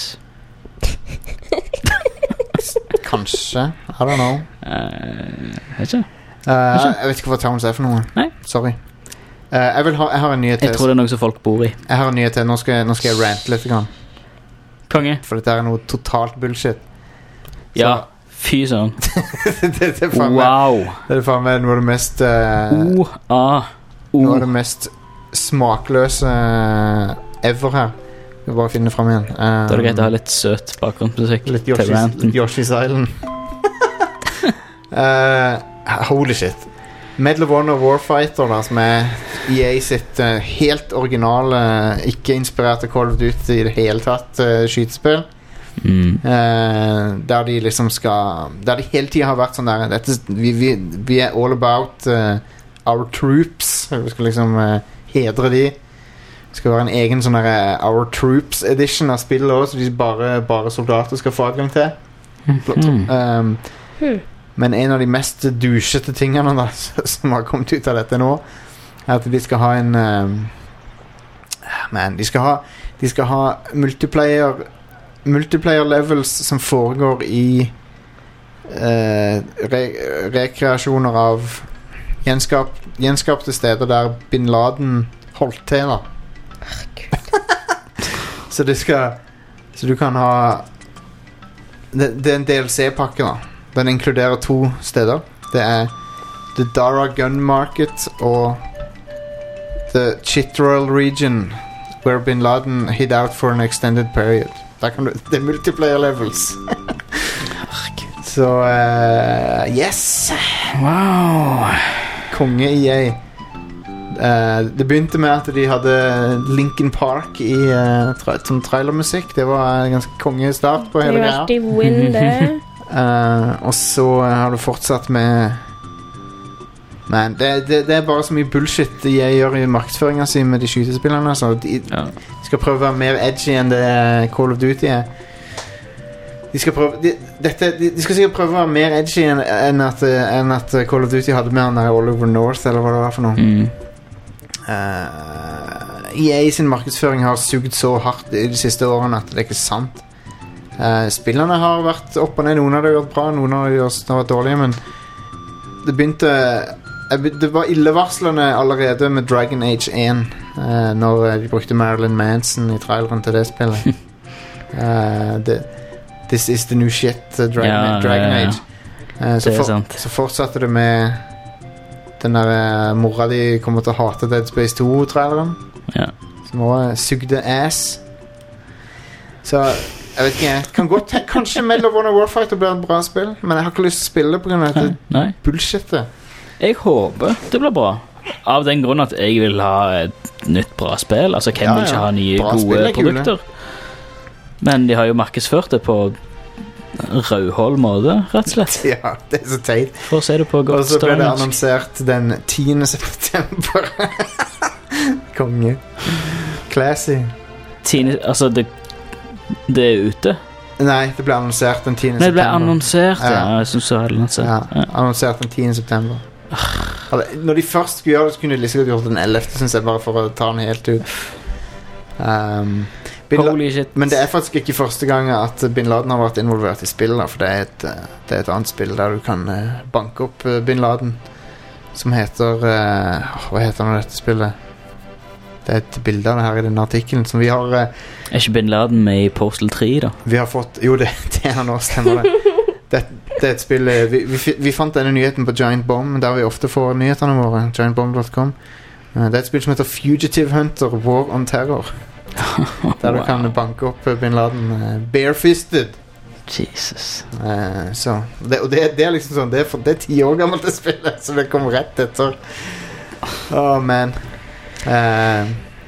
Kanskje. I don't know. Uh, vet ikke. Uh, jeg vet ikke hva Towns er for noe. Nei. Sorry. Uh, jeg, vil ha, jeg har en nyhet til. Jeg tror det er noe som folk bor i. Jeg har en nyhet til. Nå skal, nå skal jeg rante litt grann. Konge. For dette er noe totalt bullshit. Så. Ja, fy sånn. det, det, det er faen wow. meg, det er faen meg noe av det mest uh, O A O Noe av det mest smakløse ever her. Vi bare finner frem igjen. Um, da er det greit å ha litt søt bakgrunnsmusikk. Litt Yoshi's, Yoshi's Island. uh, holy shit. Medal of Honor Warfighter, da, som er E A sitt uh, helt originale, ikke inspirerte Call of Duty i det hele tatt uh, skytespill. Mm. Uh, der de liksom skal Der de hele tiden har vært sånn der dette, vi, vi, vi er all about uh, our troops. Vi skal liksom uh, hedre de. Det skal være en egen sånn der uh, Our Troops edition av spillet også, så de bare, bare soldater skal få adgang til. Mm. um, mm. Men en av de mest dusjete tingene da, som har kommet ut av dette nå, er at de skal ha en um, man, de skal ha de skal ha multiplayer multiplayer levels som foregår i uh, re rekreasjoner av gjenskap, gjenskapte steder der Bin Laden holdt til da. Så det skal så du kan ha det, det er en D L C-pakke da. Den inkluderer to steder. Det er The Dara Gun Market og The Chitral Region, where Bin Laden hid out for an extended period. Der kan du, det er multiplayer levels. Så uh, yes. Wow. Konge E A. Uh, det begynte med at de hadde Linkin Park i uh, tra som trailermusikk. Det var en ganske konge start på hele greia. Det var alltid win det. Uh, og så har du fortsatt med Men det, det, det er bare så mye bullshit jeg gjør i markedsføringen sin med de skytespillerne, så de, ja. de skal prøve å være mer edgy enn det Call of Duty er. De skal prøve de, dette, de, de skal sikkert prøve å være mer edgy enn, enn, at, enn at Call of Duty hadde med han der All Over North, eller hva det var for noe. mm. uh, E A sin markedsføring har sugd så hardt i de siste årene at det er ikke sant. Uh, spillerne har vært opp og ned. Noen har det gjort bra, noen har det vært dårlige, men det begynte det var illevarslende allerede med Dragon Age one uh, når de brukte Marilyn Manson i traileren til det spillet. uh, det, This is the new shit, uh, Dragon, ja, Dragon ja, ja. Age. Uh, så, for, så fortsatte det med den der uh, mora de kommer til å hate Dead Space two-traileren, ja. som også sugde ass. Så jeg vet ikke, kan godt tenke, kanskje Medal of Honor Warfighter blir et bra spill, men jeg har ikke lyst til å spille på grunn av dette bullshitet. Jeg håper det blir bra, av den grunn at jeg vil ha et nytt bra spill. Altså, hvem ja, vil ikke ja. ha nye bra gode produkter? Men de har jo markedsført det på rødhold måte, rett og slett. Ja, det er så teit. For å se det på godt. Og så ble det annonsert den tiende september. Konge. Classy. tiende, altså det Det er ute? Nei, det ble annonsert den tiende september. Det ble september. annonsert, ja, ja. Jeg synes så hadde annonsert. Ja, ja. Annonsert den tiende september. Når de først skulle gjøre det, så kunne de liksom gjort den ellevte, synes jeg, bare for å ta den helt ut. Um, Holy shit. Men det er faktisk ikke første gang at Bin Laden har vært involvert i spill, da, for det er, et, det er et annet spill der du kan uh, banke opp uh, Bin Laden, som heter uh, hva heter nå dette spillet? Det er et bilde av det her i den artikkelen som vi har uh, Er ikke Bin Laden med i Postal three da? Vi har fått, jo det, det er han også, stemmer det. det Det er et spill vi, vi, vi fant denne nyheten på Giant Bomb, der vi ofte får nyhetene våre, giant bomb dot com. uh, Det er et spill som heter Fugitive Hunter War on Terror. Der du wow. kan banke opp Bin Laden uh, barefisted. Jesus. uh, Så det, Og det, det er liksom sånn, det er, for, det er ti år gammelt det spillet, så det kommer rett etter. Oh man. uh,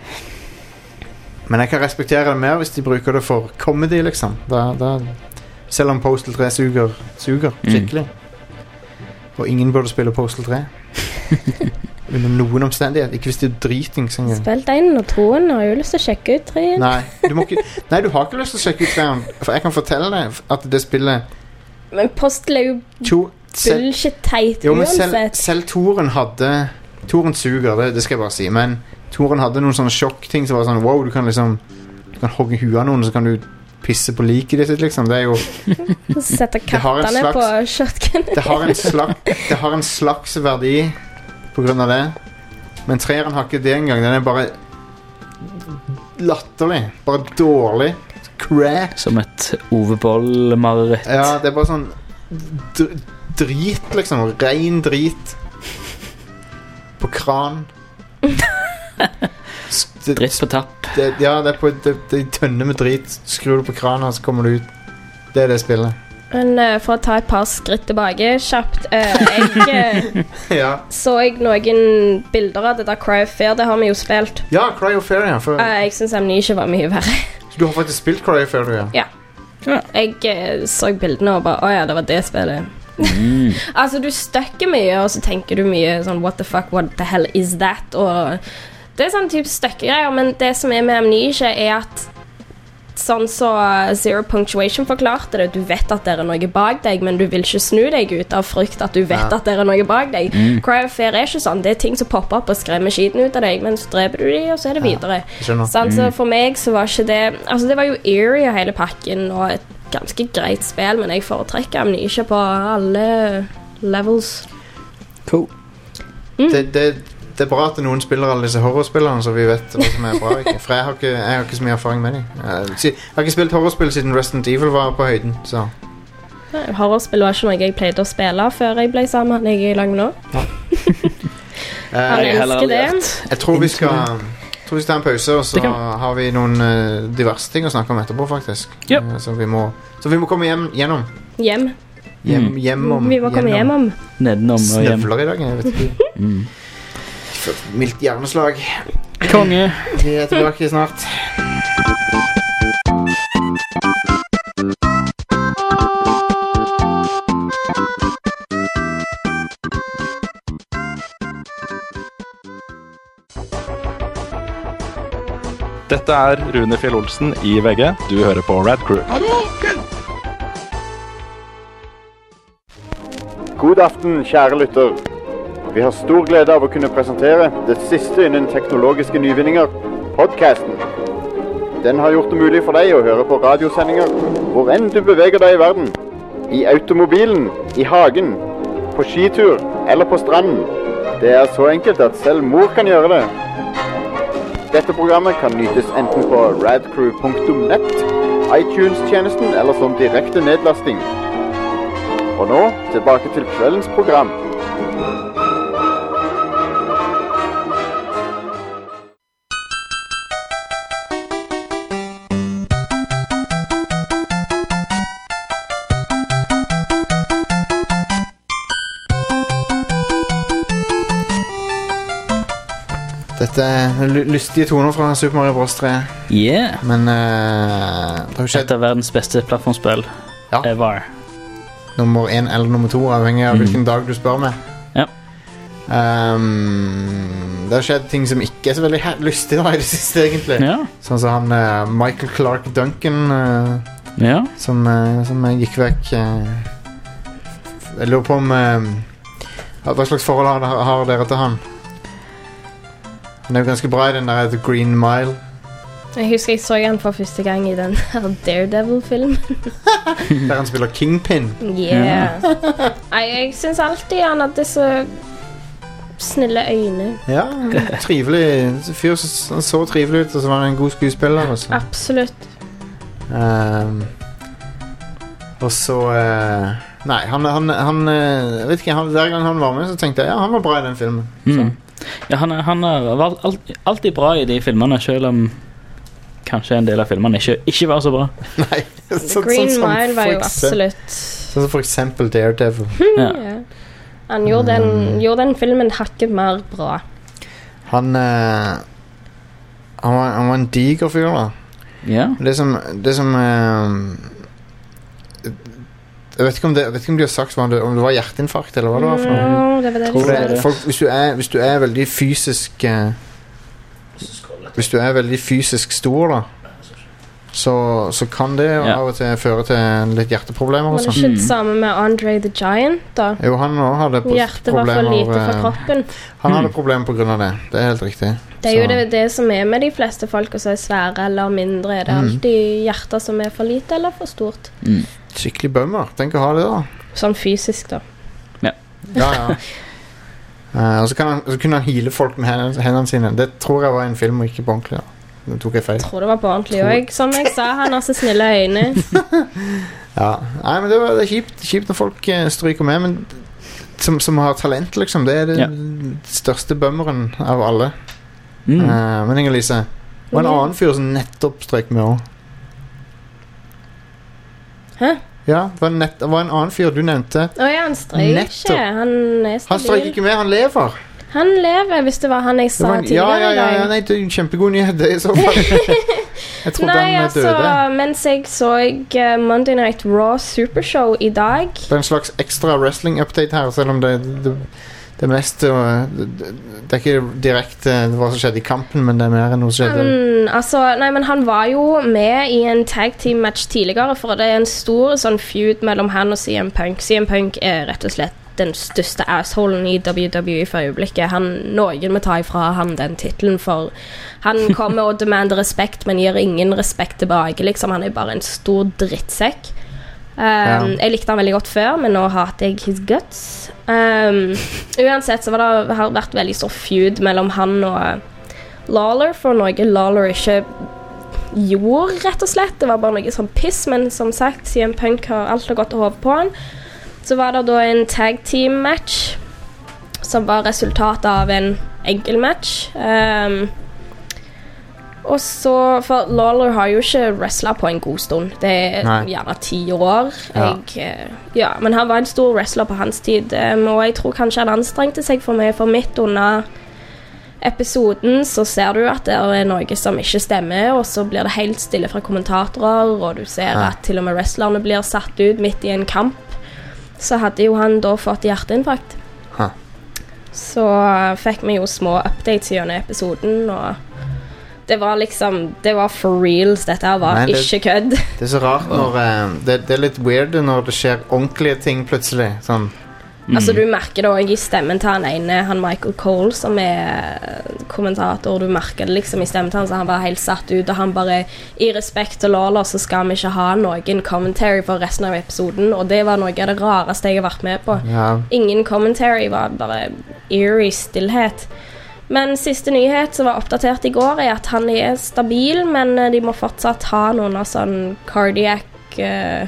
Men jeg kan respektere det mer hvis de bruker det for comedy, liksom. Da, da selv om Postal three suger, suger skikkelig. Mm. Og ingen burde spille Postal three under noen omstendighet. Ikke hvis det er dritings. Spilt en og toen, har jo lyst til å sjekke ut treen. Nei, du må ikke, nei, du har ikke lyst til å sjekke ut treen. For jeg kan fortelle deg at det spillet Men Postal er jo to, bullshit teit jo, men selv, selv Toren hadde Toren suger, det, det skal jeg bare si. Men Toren hadde noen sånne sjokkting som var sånn, wow, du kan liksom Du kan hogge huet av noen, så kan du pisse på liket ditt, liksom. Det er jo Sette kattene slags, på shotgun. det, har en slags, det har en slags verdi på grunn av det. Men treeren har ikke det engang. Den er bare latterlig. Bare dårlig. Crap. Som et Ove Boll-mareritt. Ja, det er bare sånn dr drit, liksom. Ren drit. På kran. det, Dritt på tapp. Det, ja, det er på det, det er tønne med drit. Skrur du på kranen, så kommer du ut. Det er det spillet. Men uh, for å ta et par skritt tilbake kjapt uh, Jeg uh, ja. så jeg noen bilder av det der Cry of Fear. Det har vi jo spilt. Ja, Cry of Fear, ja. For... Uh, jeg synes Amnesia var mye verre. Så du har faktisk spilt Cry of Fear, du, ja? Ja. ja. Jeg uh, så bildene og bare åja, det var det spillet. Mm. Altså, du støkker mye, og så tenker du mye sånn what the fuck, what the hell is that? Og det er sånn type støkkegreier, men det som er med Amnesia, er at sånn så Zero Punctuation forklarte det. Du vet at det er noe bak deg, men du vil ikke snu deg ut av frykt at du vet ja. At det er noe bak deg. Mm. Cry of Fear er ikke sånn. Det er ting som popper opp og skremmer skiten ut av deg, men så dreper du dem, og så er det videre. Ja, sånn, så for meg så var ikke det... Altså, det var jo eerie hele pakken, og et ganske greit spill, men jeg foretrekker Amnesia på alle levels. Cool. Mm. Det, det Det er bra at noen spiller alle disse horrorspillene, så vi vet hva som er bra. Ikke? For jeg har ikke, jeg har ikke så mye erfaring med dem. Jeg har ikke spilt horrorspill siden Resident Evil var på høyden. Så. Horrorspill var ikke noe jeg pleide å spille før jeg ble sammen. Jeg er i lag nå. Ja. Han elsker det. Jeg tror vi skal, tror vi skal ta en pause, og så har vi noen uh, diverse ting å snakke om etterpå, faktisk. Yep. Uh, så, vi må, så vi må komme hjem gjennom. Hjem. Hjem, hjem om, vi må komme hjem om. Nedenom og hjem. Snøvler i dag, jeg vet ikke. mm. Mildt hjerneslag. Konge. Vi er tilbake snart. Dette er Rune Fjell Olsen i V G. Du hører på Rad Crew. God aften, kjære lytter. Vi har stor glede av å kunne presentere det siste innen teknologiske nyvinninger, podcasten. Den har gjort det mulig for deg å høre på radiosendinger hvor enn du beveger deg i verden. I automobilen, i hagen, på skitur eller på stranden. Det er så enkelt at selv mor kan gjøre det. Dette programmet kan nytes enten på radcrew punktum net, iTunes-tjenesten eller som direkte nedlasting. Og nå, tilbake til kveldens program. Dette er lystige toner fra Super Mario Bros. tre. Yeah. Men uh, det har jo skjedd. Dette er verdens beste plattformspill ja. Ever. Nummer én eller nummer to, avhengig av mm. hvilken dag du spør med. Ja. Um, det har skjedd ting som ikke er så veldig lystige da, i det siste, egentlig. Ja. Sånn som han uh, Michael Clark Duncan, uh, ja. som, uh, som gikk vekk. Uh, jeg lurer på om uh, hva slags forhold har, har dere til han? Han er jo ganske bra i den der The Green Mile. Jeg husker jeg så han for første gang i den Daredevil-filmen. Der han spiller Kingpin. Yeah. Nei, jeg synes alltid han hadde så snille øyne. Ja, trivelig. Fyr så, så trivelig ut, og så var han en god skuespiller. Også. Absolutt. Um, og så... Uh, nei, han... han, han jeg vet ikke, han, hver gang han var med, så tenkte jeg, ja, han var bra i den filmen. Mm. Ja, han, han har alltid, alltid bra i de filmene, selv om kanskje en del av filmene ikke, ikke var så bra. Nei, så, The Green så, Mile var jo absolutt sånn som for eksempel Daredevil. Ja. Ja. Han gjorde den, mm. gjorde den filmen hakket mer bra. Han uh, han, var, han var en diger fyr da. Ja. Det som, det som uh, Jeg vet ikke om, det, jeg vet ikke om de har sagt om det, om det var hjerteinfarkt eller hva det var for noe. No, det var det for det, folk, hvis, du er, hvis du er veldig fysisk uh, hvis du er veldig fysisk stor da, så, så kan det ja. Av og til føre til litt hjerteproblemer. Var det ikke det samme med Andre the Giant da? Jo, han også hadde problemer. Hjertet var for lite for kroppen. Han hadde problemer på grunn av det, det er helt riktig. Det er så. Jo det, det som er med de fleste folk som er svære eller mindre. Det er mm. alltid hjertet som er for lite eller for stort. Mm. Skikkelig bømmer, tenk å ha det da. Sånn fysisk da. Ja. Ja, ja. Uh, og så, kan han, så kunne han heale folk med hendene, hendene sine. Det tror jeg var en film og ikke på ordentlig da. Det tok jeg feil. Jeg tror det var på ordentlig tror... og som jeg sa, han har så snille øyne. Ja, nei, men det, var, det er kjipt, kjipt når folk uh, stryker med, men som, som har talent liksom, det er det ja. Største bømmeren av alle. Mm. Uh, men Inger-Lise, det var en annen fyr som nettopp strøk med også. Hæ? Ja, det var, nett, det var en annen fyr du nevnte. Å ja, han strøk ikke. Han er stabil. Han strøk ikke med, han lever. Han lever, hvis det var han jeg sa en, tidligere ja, ja, ja, ja, nei, det er en kjempegod nyhet det i så fall. Jeg trodde nei, han altså, døde. Mens jeg så uh, Monday Night Raw Supershow i dag. Det er en slags ekstra wrestling-update her, selv om det, det, det meste det, det er ikke direkte hva som skjedde i kampen, men det er mer enn noe som skjedde. Um, altså, nei, men han var jo med i en tag team match tidligere, for det er en stor sånn feud mellom han og C M Punk. C M Punk er rett og slett den største assholen i W W E for øyeblikket. Han, noen må ta ifra han den titlen, for han kommer og demander respekt, men gir ingen respekt tilbake, liksom. Han er bare en stor drittsekk. Um, ja. Jeg likte han veldig godt før, men nå hater jeg his guts. Um, uansett så var det, har vært veldig så feud mellom han og Lawler, for noe Lawler ikke gjorde, rett og slett. Det var bare noe sånn piss, men som sagt, C M Punk har alltid gått og hovet på han. Så var det da en tag team match som var resultatet av en enkel match. Um, og så, for Lawler har jo ikke wrestlet på en god stund. Det er Nei. gjerne ti år. Ja. Jeg, ja, men han var en stor wrestler på hans tid, um, og jeg tror kanskje han anstrengte seg for meg, for midt under episoden så ser du at det er noe som ikke stemmer, og så blir det helt stille fra kommentatorer, og du ser ja. at til og med wrestlerne blir satt ut midt i en kamp. Så hadde jo han da fått hjerteinfarkt. Huh. Så uh, fikk vi jo små updates gjennom episoden, og det var liksom, det var for reals, dette her var Nei, det, ikke kødd. Det er så rart når, uh, det, det er litt weird når det skjer ordentlige ting plutselig, sånn. Mm. Altså du merker det også i stemmen til han ene, han Michael Cole, som er kommentator, du merker det liksom i stemmen til han, så han var helt satt ut, og han bare, i respekt til Lawler, så skal vi ikke ha noen commentary for resten av episoden, og det var noe av det rareste jeg har vært med på. Ja. Ingen commentary, var bare eerie stillhet. Men siste nyhet som var oppdatert i går er at han er stabil, men de må fortsatt ha noen av sånn cardiac uh,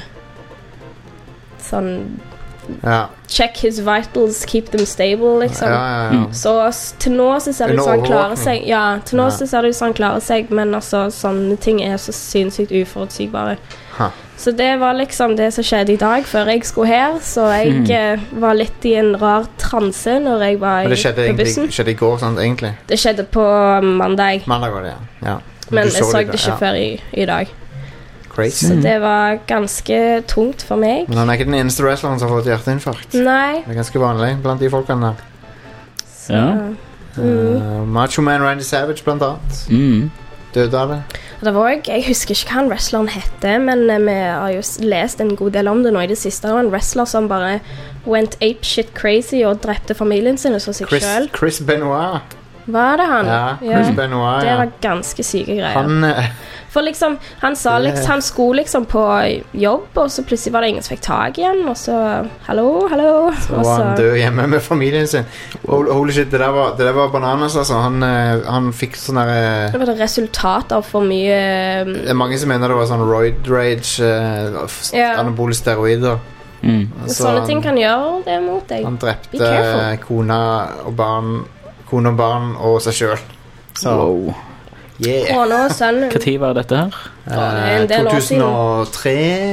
sånn ja. check his vitals, keep them stable, liksom. Ja, ja, ja. Så til nå så ser det ut som han klarer seg. Ja, til nå ja. så ser det ut som han klarer seg, men altså, sånne ting er så sinnssykt uforutsigbare. Ha. Så det var liksom det som skjedde i dag før jeg skulle her, så jeg mm. eh, var litt i en rar transe når jeg var men det skjedde i, på bussen. Det skjedde i går, sant, egentlig? Det skjedde på mandag. Mandag var det, ja. ja. Men, men jeg så det, det ikke ja. før i, i dag. Crazy. Så det var ganske tungt for meg. Men han er ikke den eneste wrestleren som har fått hjerteinfarkt. Nei. Det er ganske vanlig blant de folkene der. Så. Ja. Uh, mm. Macho Man Randy Savage blant annet. Mm. Døde av det. Det var også, jeg husker ikke hva han wrestleren hette, men vi har jo lest en god del om det nå i det siste. Det var en wrestler som bare went ape shit crazy og drepte familien sin og så seg Chris, selv. Chris Benoit. Var det han? Ja, Chris ja. Benoit, det ja. var ganske syke greier. Han... Uh, For liksom, han sa liksom, han skulle liksom på jobb, og så plutselig var det ingen som fikk tag igjen, og så, hallo, hallo. Så var han død hjemme med familien sin. Holy shit, det der var, det der var bananas, altså. Han, han fikk sånn der... Det var det resultat av for mye... Det er mange som mener det var sånn roid rage, uh, ja. anabole steroider. Mm. Så sånne ting kan gjøre det mot deg. Han drepte kona og barn, kone og barn og seg selv. Så... Wow. Yeah. Og nå sønnen. Hva tid var dette her? Uh, to tusen og tre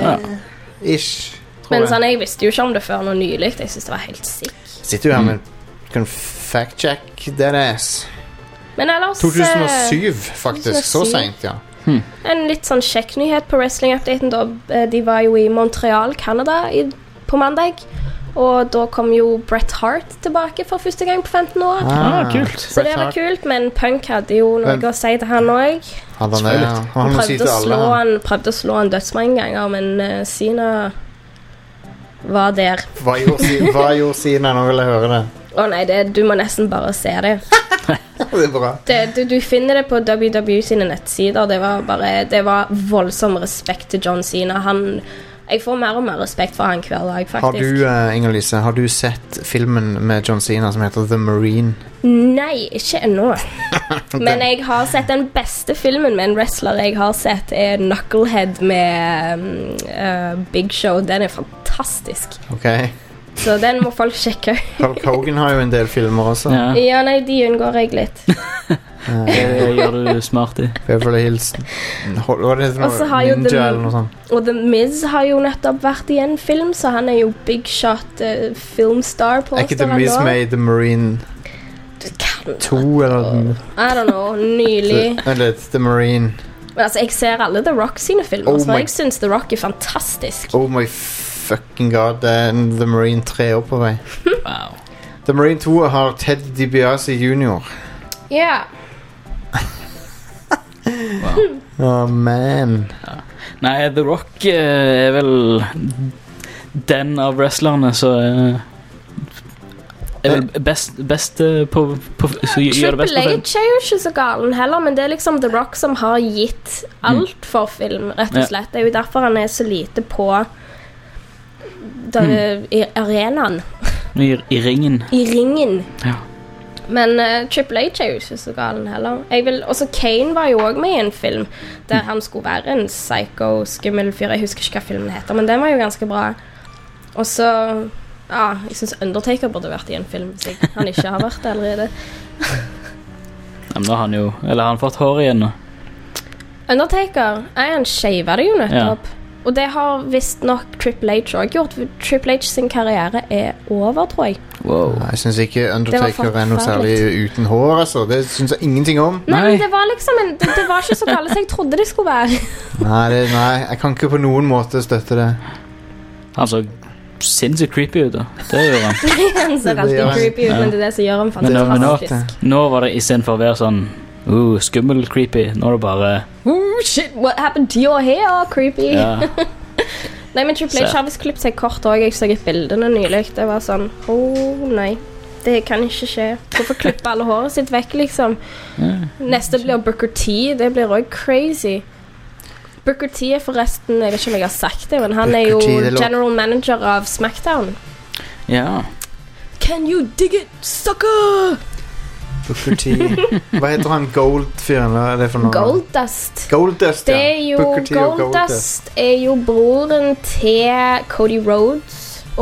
ish. Men sånn, jeg visste jo ikke om det før noe nylig. Jeg synes det var helt sick. Sitter jo her med kan fact-check that ass. Men ellers to tusen og syv faktisk, så sent, ja. Hmm. En litt sånn kjekk nyhet på wrestling-updaten da. De var jo i Montreal, Canada i, på mandag. Og da kom jo Bret Hart tilbake for første gang på femten år. Ah, kult. Så det var kult, men Punk hadde jo noe men, å si til han også. Han, han, ja. han, han prøvde, si å slå han, prøvde å slå han dødsmann ganger, men uh, Cena var der. Hva gjorde, hva gjorde Cena? Nå vil jeg høre det. Å oh, nei, det, du må nesten bare se det. Det er bra. Det, du, du finner det på W W E sine nettsider. Det var bare, det var voldsom respekt til John Cena. Han... Jeg får mer og mer respekt for han hver dag, faktisk. Har du, uh, Inger-Lise, har du sett filmen med John Cena som heter The Marine? Nei, ikke ennå. Men jeg har sett den beste filmen med en wrestler jeg har sett er Knucklehead med um, uh, Big Show. Den er fantastisk. Ok. Så den må folk sjekke. Hulk Hogan har jo en del filmer også. Ja, ja nei, de unngår jeg litt. Det gjør du smart I. Beverly Hills. Hva det heter noe? Ninja eller noe sånt. Og The Miz har jo nettopp vært I en film, så han er jo big shot uh, filmstar på Er ikke The Miz med I The Marine to eller I don't know, nylig. Eller The Marine. Men altså, jeg ser alle The Rock sine filmer, oh så jeg synes The Rock er fantastisk. Oh my fucking god, det er en The Marine tre år på vei. Wow. The Marine to har Ted DiBiase junior. Ja. Wow. Oh man. Ja. Nei, The Rock uh, er vel den av wrestlerne så uh, er vel best, best uh, på, på så gjør det best på film. Triple H er jo ikke så galen heller, men det er liksom The Rock som har gitt alt mm. for film, rett og slett. Det er jo derfor han er så lite på der, mm. I arenaen. I, I ringen. I ringen. Ja. Men uh, Triple H er jo ikke så galen heller. Jeg vil, også Kane var jo også med I en film der han skulle være en psycho skummel fyr. Jeg husker ikke hva filmen heter, men den var jo ganske bra. Og så ja, jeg synes Undertaker burde vært I en film hvis han ikke har vært det allerede. Ja, men da har han jo, eller har han fått hår igjen nå? Undertaker er han skjevet det jo nettopp. Ja. Og det har visst nok Triple H også gjort. Triple H sin karriere er over, tror jeg. Wow. Jeg synes ikke Undertaker er noe særlig uten hår, altså. Det synes jeg ingenting om. Nei, men det var liksom en, det, det var ikke så galt som jeg trodde det skulle være. nei, det, nei, jeg kan ikke på noen måte støtte det. Han så sinnssykt creepy ut da. Det gjør han. Han ser alltid creepy ut, men det er det som gjør han fantastisk. Men, men nå, nå var det I stedet for å være sånn Uh, skummel, creepy. Nå er det bare oh shit, what happened to your hair? Creepy. Ja. Nei, men Triple H har vist klippet seg kort også. Jeg så et bildene nylig. Det var sånn, oh nei, det kan ikke skje. Hvorfor klippe alle håret sitt vekk, liksom? Ja. Neste blir Booker T. Det blir også crazy. Booker T er forresten, jeg vet ikke om jeg har sagt det, men han Booker er jo T, general manager av SmackDown. Ja. Can you dig it, sucker? Booker T. Hva heter han Gold-fyren? Hva er det for noe? Goldust. Goldust, ja. Det er jo Goldust, Goldust er jo broren til Cody Rhodes,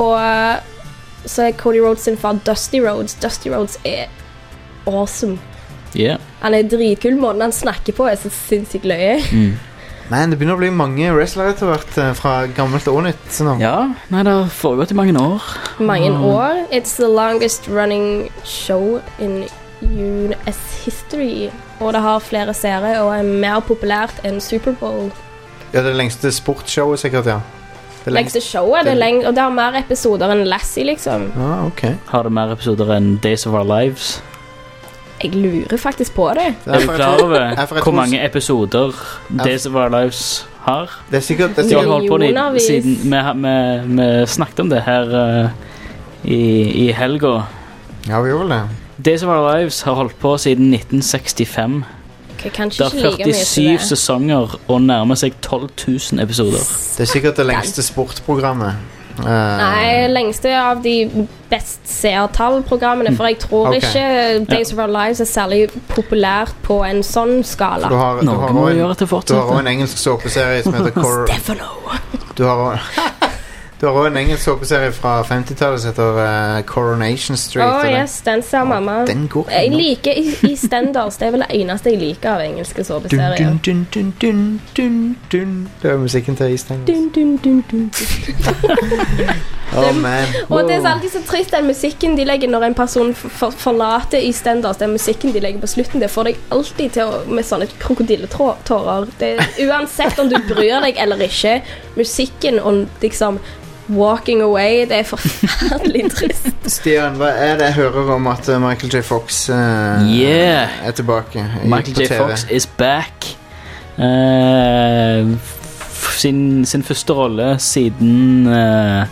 og så er Cody Rhodes sin far Dusty Rhodes. Dusty Rhodes er awesome. Yeah. Han er dritkul, måten han snakker på er så sinnssykt løye. Mm. Men det begynner å bli mange wrestlere etter hvert fra gammelt og nytt. Sånn. Ja, nei, det har foregått I mange år. Mange mm. år. It's the longest running show in U S history, og det har flere serier og er mer populært enn Superbowl. Ja, det lengste sportshowet sikkert, ja. Det lengste showet, det, det leng- og det har mer episoder enn Lassie, liksom. Ah, ok. Har det mer episoder enn Days of Our Lives? Jeg lurer faktisk på det. Er du klar over hvor mange episoder Days of Our Lives har? Det er sikkert, det er sikkert. De har holdt på det siden vi snakket om det her uh, i, i helga. Ja, vi gjorde det. Days of Our Lives har holdt på siden nitten sekstifem. Okay, det er førtisju sesonger og nærmer seg tolv tusen episoder. Det er sikkert det lengste sportprogrammet. Uh, Nei, lengste av de best seertallprogrammene, for jeg tror okay. ikke Days ja. of Our Lives er særlig populært på en sånn skala. Du har, Noe du må en, gjøre til fortsatt. Du har en engelsk såpeserie som heter Cor- Stefano. Du har Du har også en engelsk såpeserie fra femtitallet som heter uh, Coronation Street. Åh, oh, yes, den ser mamma. Den går jeg liker i, i Stenders, det er vel det eneste jeg liker av engelske såpeserier. Dun, dun, dun, dun, dun, dun. Det er musikken til Stenders. Dun, dun, dun, dun. Oh, man. Og det er alltid så trist den musikken de legger når en person for, forlater i Stenders. Den musikken de legger på slutten, det får deg alltid til å, med sånne krokodilletårer. Det, uansett om du bryr deg eller ikke, musikken og liksom Walking Away, det er forferdelig trist. Stian, hva er det jeg hører om at Michael J. Fox uh, yeah. er tilbake Michael J. Fox is back uh, sin, sin første rolle siden uh,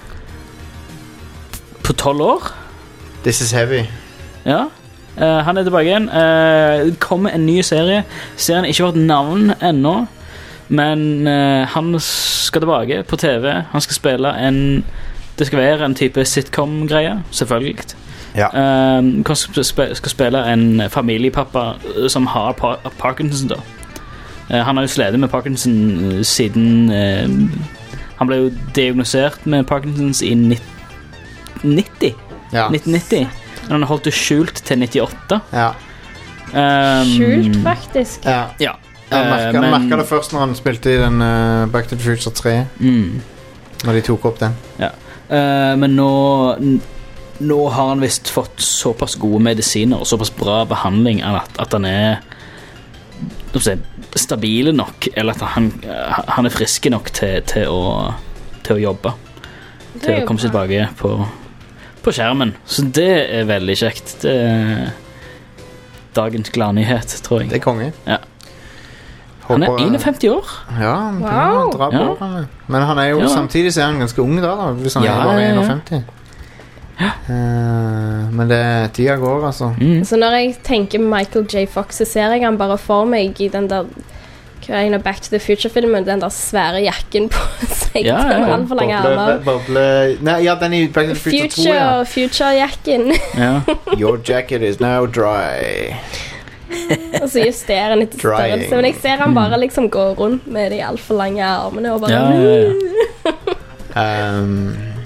på tolv år. This is heavy. Ja, uh, han er tilbake igjen. uh, Det kommer en ny serie. Serien har ikke vært navn ennå, men uh, han skal tilbake på T V. Han skal spille en Det skal være en type sitcom-greie, selvfølgelig. Ja. uh, Han skal, sp- skal spille en familiepappa som har par- Parkinson da. uh, Han har jo sledet med Parkinson siden uh, Han ble jo diagnosert med Parkinsons i nitten nitti. Ja. nitten nitti. Men han har holdt det skjult til nittiåtte. Ja. Um, Skjult, faktisk. Ja. Ja. Jeg merket, uh, men... merket det først når han spilte i den uh, Back to the Future tre. Mm. Når de tok opp den. Ja. Uh, men nå Nå har han visst fått såpass gode medisiner og såpass bra behandling at, at han er si, stabile nok, eller at han, han er friske nok til, til, å, til å jobbe. Til å komme seg tilbake på, på skjermen. Så det er veldig kjekt. Det er dagens gladnyhet, tror jeg. Det er konge. Ja. Han er enogfemti år. Ja, han wow. drar på ja. Men han er jo ja. samtidig så er han ganske ung da, da hvis han ja, er bare ja, ja. enogfemti. Ja. Uh, men det tida går, altså. Mm. Så når jeg tenker Michael J. Fox, så ser jeg han bare for meg i den der en av Back to the Future-filmen, den der svære jakken på seg. Ja, ja, ja. For lange armer. Boble, nei, ja, den i Back to the Future, Future to, ja. Future-jakken. Ja. Your jacket is now dry. Og så justerer han etter størrelse. Men jeg ser han bare liksom gå rundt med de alt for lange armene og bare... Ja, ja, ja. um...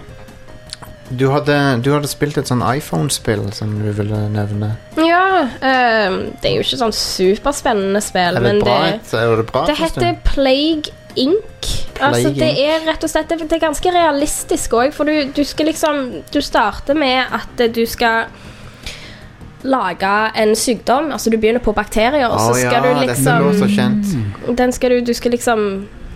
Du hadde, du hadde spilt et sånn iPhone-spill som du ville nevne. Ja, um, det er jo ikke sånn superspennende spill, men det, et, er det, bra, det heter Plague Incorporated. Altså, det er rett og slett det, det er ganske realistisk også, for du, du skal liksom du starter med at du skal lage en sykdom, altså du begynner på bakterier, og så skal oh, ja, du liksom så kjent. Den skal du, du skal liksom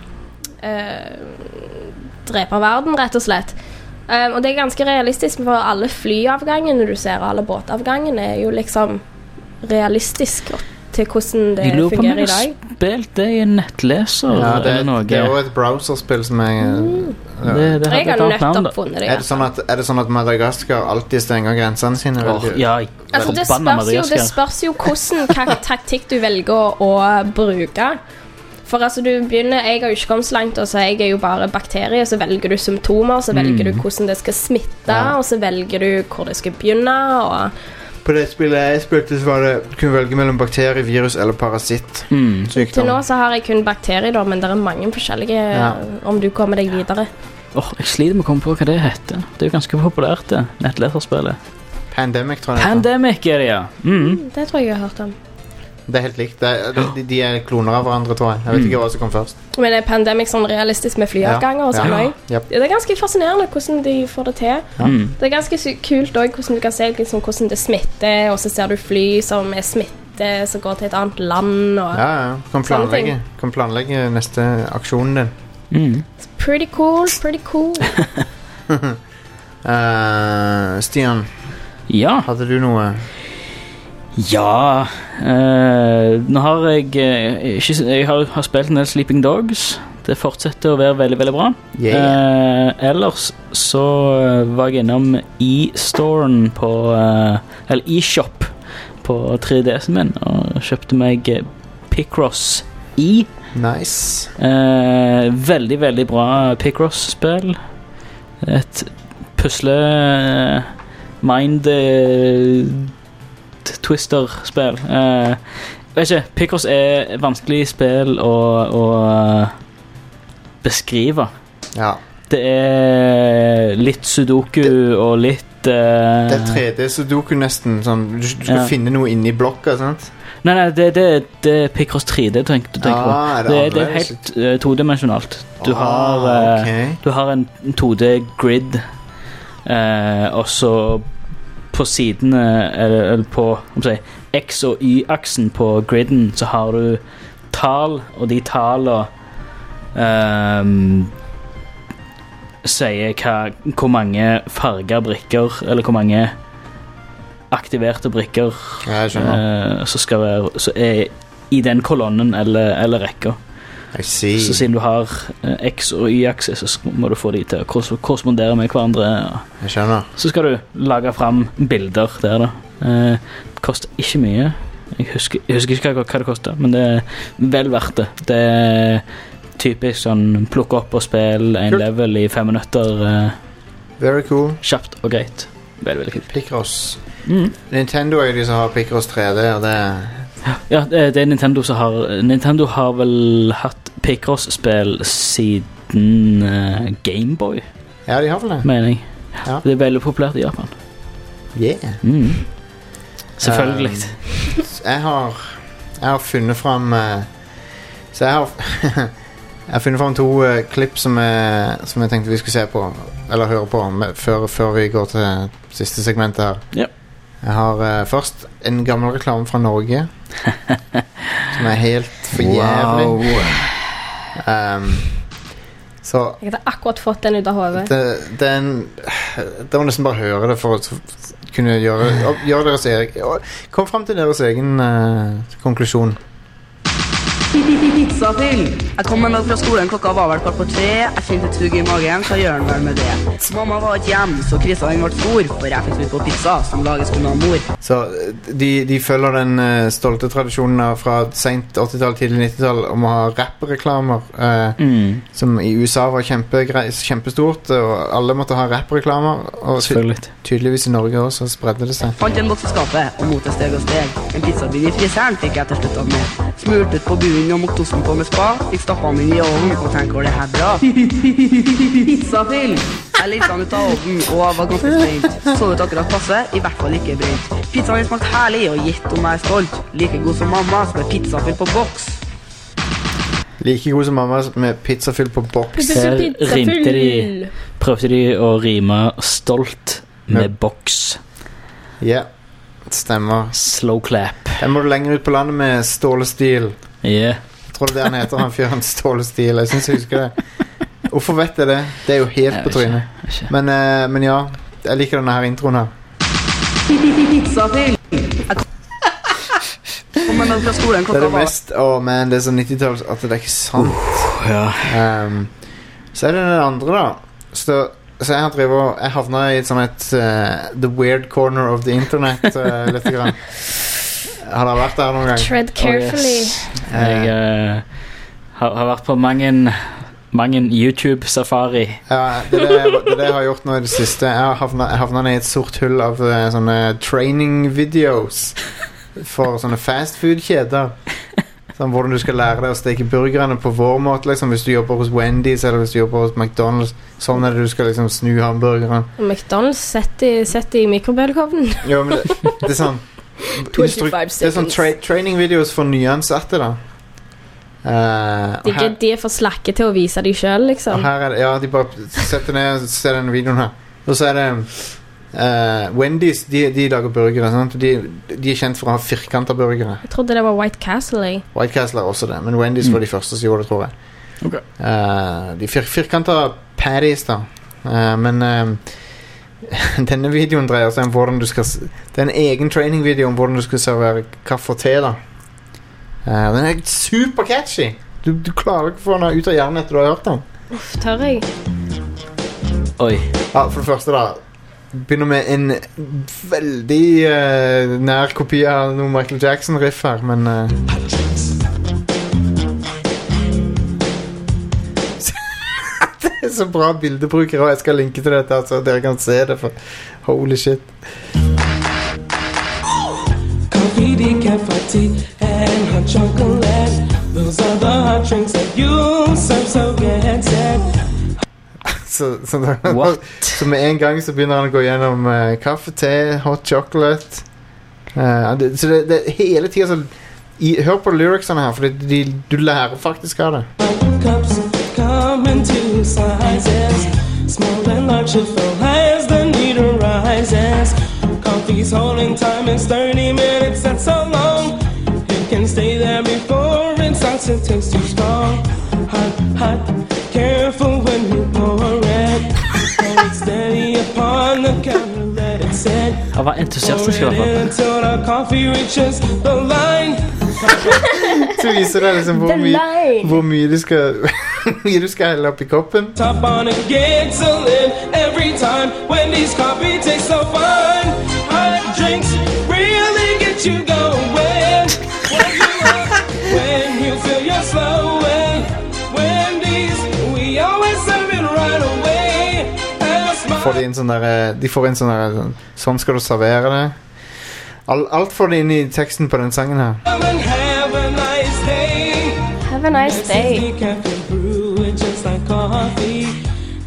uh, drepe verden, rett og slett. Um, og det er ganske realistisk, for alle flyavgangene du ser, alle båtavgangene er jo liksom realistisk til hvordan det fungerer i dag. Jeg lurer på om jeg har spilt det i en nettleser ja, det, eller noe. Det er jo et browserspill som er... Mm. Ja. Det, det jeg har nødt oppfunnet det. Er det, sånn at, er det sånn at Madagaskar alltid stenger grensene sine? Oh, ja, altså, det, spørs jo, det spørs jo hvordan hva taktikk du velger å, å bruke. For altså du begynner, jeg har jo ikke kommet så langt, og så jeg er jo bare bakterier, så velger du symptomer, så velger mm. du hvordan det skal smitte, ja. Og så velger du hvor det skal begynne, og... På det spillet jeg spilte så var det, du kunne velge mellom bakterie, virus eller parasitt. Mm. Til nå så har jeg kun bakterier da, men det er mange forskjellige, ja. Om du kommer deg videre. Åh, oh, jeg sliter med å komme på hva det heter. Det er jo ganske populært det, nettleserspillet. Pandemic, tror jeg. Pandemic er det, ja. Mm. Det tror jeg jeg har hørt om. Det er helt likt. Det er, de, de er kloner av hverandre, tror jeg. Jeg vet ikke hva som kom først. Men er Pandemic sånn realistisk med flyavganger og sånn? Ja. Ja. Det er ganske fascinerende hvordan de får det til. Ja. Det er ganske kult også hvordan du kan se liksom, hvordan det smitter, og så ser du fly som er smitte, som går til et annet land. Og ja, ja. Kan planlegge, kan planlegge neste aksjonen din. Mm. It's pretty cool, pretty cool. uh, Stian, ja. Hadde du noe... Ja uh, Nå har jeg uh, ikke, Jeg har, har spilt en del Sleeping Dogs. Det fortsetter å være veldig, veldig bra. yeah. uh, Ellers så var jeg innom e-storen på uh, Eller e-shop på tre D S-en min og kjøpte meg Picross E. Nice. uh, Veldig, veldig bra Picross-spill. Et pusle uh, Mind uh, Twister-spill. Uh, vet ikke, Picross er vanskelig spill å, å beskrive. Ja. Det er litt sudoku det, og litt uh, det er tre D sudoku nesten sånn, du, du skal ja. finne noe inni blokka, sant? Nei, nei, det, det, det er Picross tre D du tenker, du tenker ah, på. Det, det, det er helt uh, todimensjonalt. Du, ah, har, uh, okay. du har en to D-grid uh, og så på sidene, eller, eller på si, X- og Y-aksen på griden, så har du tall, og de tallene um, sier hva, hvor mange farger brikker, eller hvor mange aktiverte brikker ja, uh, så skal være så er i den kolonnen eller, eller rekka. Så siden du har uh, X- og Y-akse, så må du få de til å korrespondere med hverandre. Jeg skjønner. Så skal du lage frem bilder der da. Uh, det koster ikke mye. Jeg husker, jeg husker ikke hva, hva det koster, men det er vel verdt det. Det er typisk sånn plukke opp og spille en cool. Level i fem minutter. Uh, Very cool. Kjapt og greit. Veldig, veldig kult. Picross. Mm. Nintendo er de som har Picross tre D, og det er... Ja, det, det er Nintendo som har Nintendo har vel hatt Picross-spill siden uh, Gameboy. Ja, de har vel det. Mener jeg. Ja. Det er veldig populært i Japan. Yeah. Mm. Selvfølgelig. Um, jeg har Jeg har funnet frem uh, Så jeg har Jeg har funnet frem to uh, klipp som jeg, som jeg tenkte vi skulle se på eller høre på med, før, før vi går til siste segmentet her. Yep. Jeg har uh, først en gammel reklame fra Norge som er helt for jævlig. Wow. Um, så jeg hadde akkurat fått den ut av hodet. Det, den, det var nesten bare høre det for å kunne gjøre, gjøre deres egen kom frem til deres egen uh, konklusjon. Pizzafyll. Jeg kom med fra skolen, klokka var vel kvart på tre. Jeg kjente et sug i magen, så gjør den vel med det. Mamma var ikke hjemme, så krisa den ble stor, for jeg fikk ut på pizza som lages kun av mor. Så de, de følger den uh, stolte tradisjonen fra sent åttitall, tidlig nittitall om å ha rappreklamer uh, mm. som i U S A var kjempe, kjempestort, og alle måtte ha rappreklamer, og ty- tydeligvis i Norge også spredde det seg. Fant en boks i skapet, og mot et steg og steg. En pizzabid i friseren fikk jeg til slutt av med. Smurt ut på buen og mokte osten på med spa. Fikk stappa den inn i ovnen og tenkte, går det her bra? Pizzafyll! Jeg lette den ut av ovnen og var ganske spent. Så ut akkurat passe, i hvert fall ikke brent. Pizzaen smakte herlig og gitt om jeg er stolt. Like god som mamma som er pizzafyll på boks. Like god som mamma med pizzafyll på boks. Her rimte de, prøvde de å rime stolt med ja. Boks. Ja, yeah, stemmer. Slow clap. Den må du lenger ut på landet med Stålestil. Ja. Yeah. Jeg tror det er han heter, han fyrer en Stålestil. Jeg synes jeg husker det. Hvorfor vet jeg det? Det er jo helt på trynet. Men, uh, men ja, jeg liker denne her introen her. Pizzafyll. Det er det mest, åh oh man, det er sånn nittitall at det er ikke sant. Uh, ja. um, Så er det den andre da. Så, så jeg har drevet, jeg havnet i et sånn et uh, the weird corner of the internet uh, litt grann. Har dere vært der noen gang? Tread carefully. Oh, yes. Jeg uh, har, har vært på mange, mange YouTube-safari. Ja, det er det, det, det jeg har gjort nå i det siste. Jeg har havnet, jeg havnet i et sort hull av uh, sånne training-videos for sånne fast-food-kjeder. Sånn, hvordan du skal lære deg å steke burgerne på vår måte, liksom, hvis du jobber hos Wendy's eller hvis du jobber hos McDonald's. Sånn er det du skal liksom snu hamburgerne. McDonald's setter i, i mikrobølgeovnen. Jo, men det, det er sånn Instru- det er sånn tra- training-videos for nyansatte da. uh, de, her, de er for slakke til å vise de selv liksom. Her er det, ja, de bare setter ned og ser denne videoen her. Og så er det uh, Wendy's, de, de lager burgere, sant? De, de er kjent for å ha firkantet burgere. Jeg trodde det var White Castle. White Castle er også det, men Wendy's mm. var de første som gjorde det, tror jeg. Okay. uh, De fir- firkantet patties da. uh, Men uh, denne videoen dreier seg om hvordan du skal det er en egen training-video om hvordan du skal servere kaffe og te da. uh, Den er super catchy. Du, du klarer ikke å få den ut av hjernen etter du har hørt den. Uff, tør jeg. Oi. Ja, for det første da begynner med en veldig uh, nær kopi av noe Michael Jackson-riff her. Men uh, det er så bra bildebrukere, og jeg skal linke til dette så dere kan se det, for holy shit. Coffee, decaf, tea, and hot chocolate. Those are the hot drinks that you serve so good. Så, så, What? Så med en gang så begynner han å gå gjennom uh, kaffe, te, hot chocolate. Uh, det, så det, det hele tiden så i, hør på lyricsene her, for de, du lærer faktisk av det. Come in two sizes, small and large to fill as the need arises. Coffee's holding time is thirty minutes, that's so long. You can stay there before it starts to taste too strong. Hot, hot, careful when you pour it. Hold it steady upon the counter, let it sit. Jeg var entusiastisk i hvert fall. Until the coffee reaches the line. Så viser det liksom hvor mye, hvor mye du skal mye du skal helle opp i koppen. Top on it gets a lid every time. Wendy's coffee tastes so fine. Hot drinks really get you going. When you up, when you feel you're slowing. Wendy's, we always serve it right away. Får de, en sånn der, de får en sånn der, sånn skal du servere det. All, alt får de inn i teksten på den sangen her. Have a nice day. Have a nice day.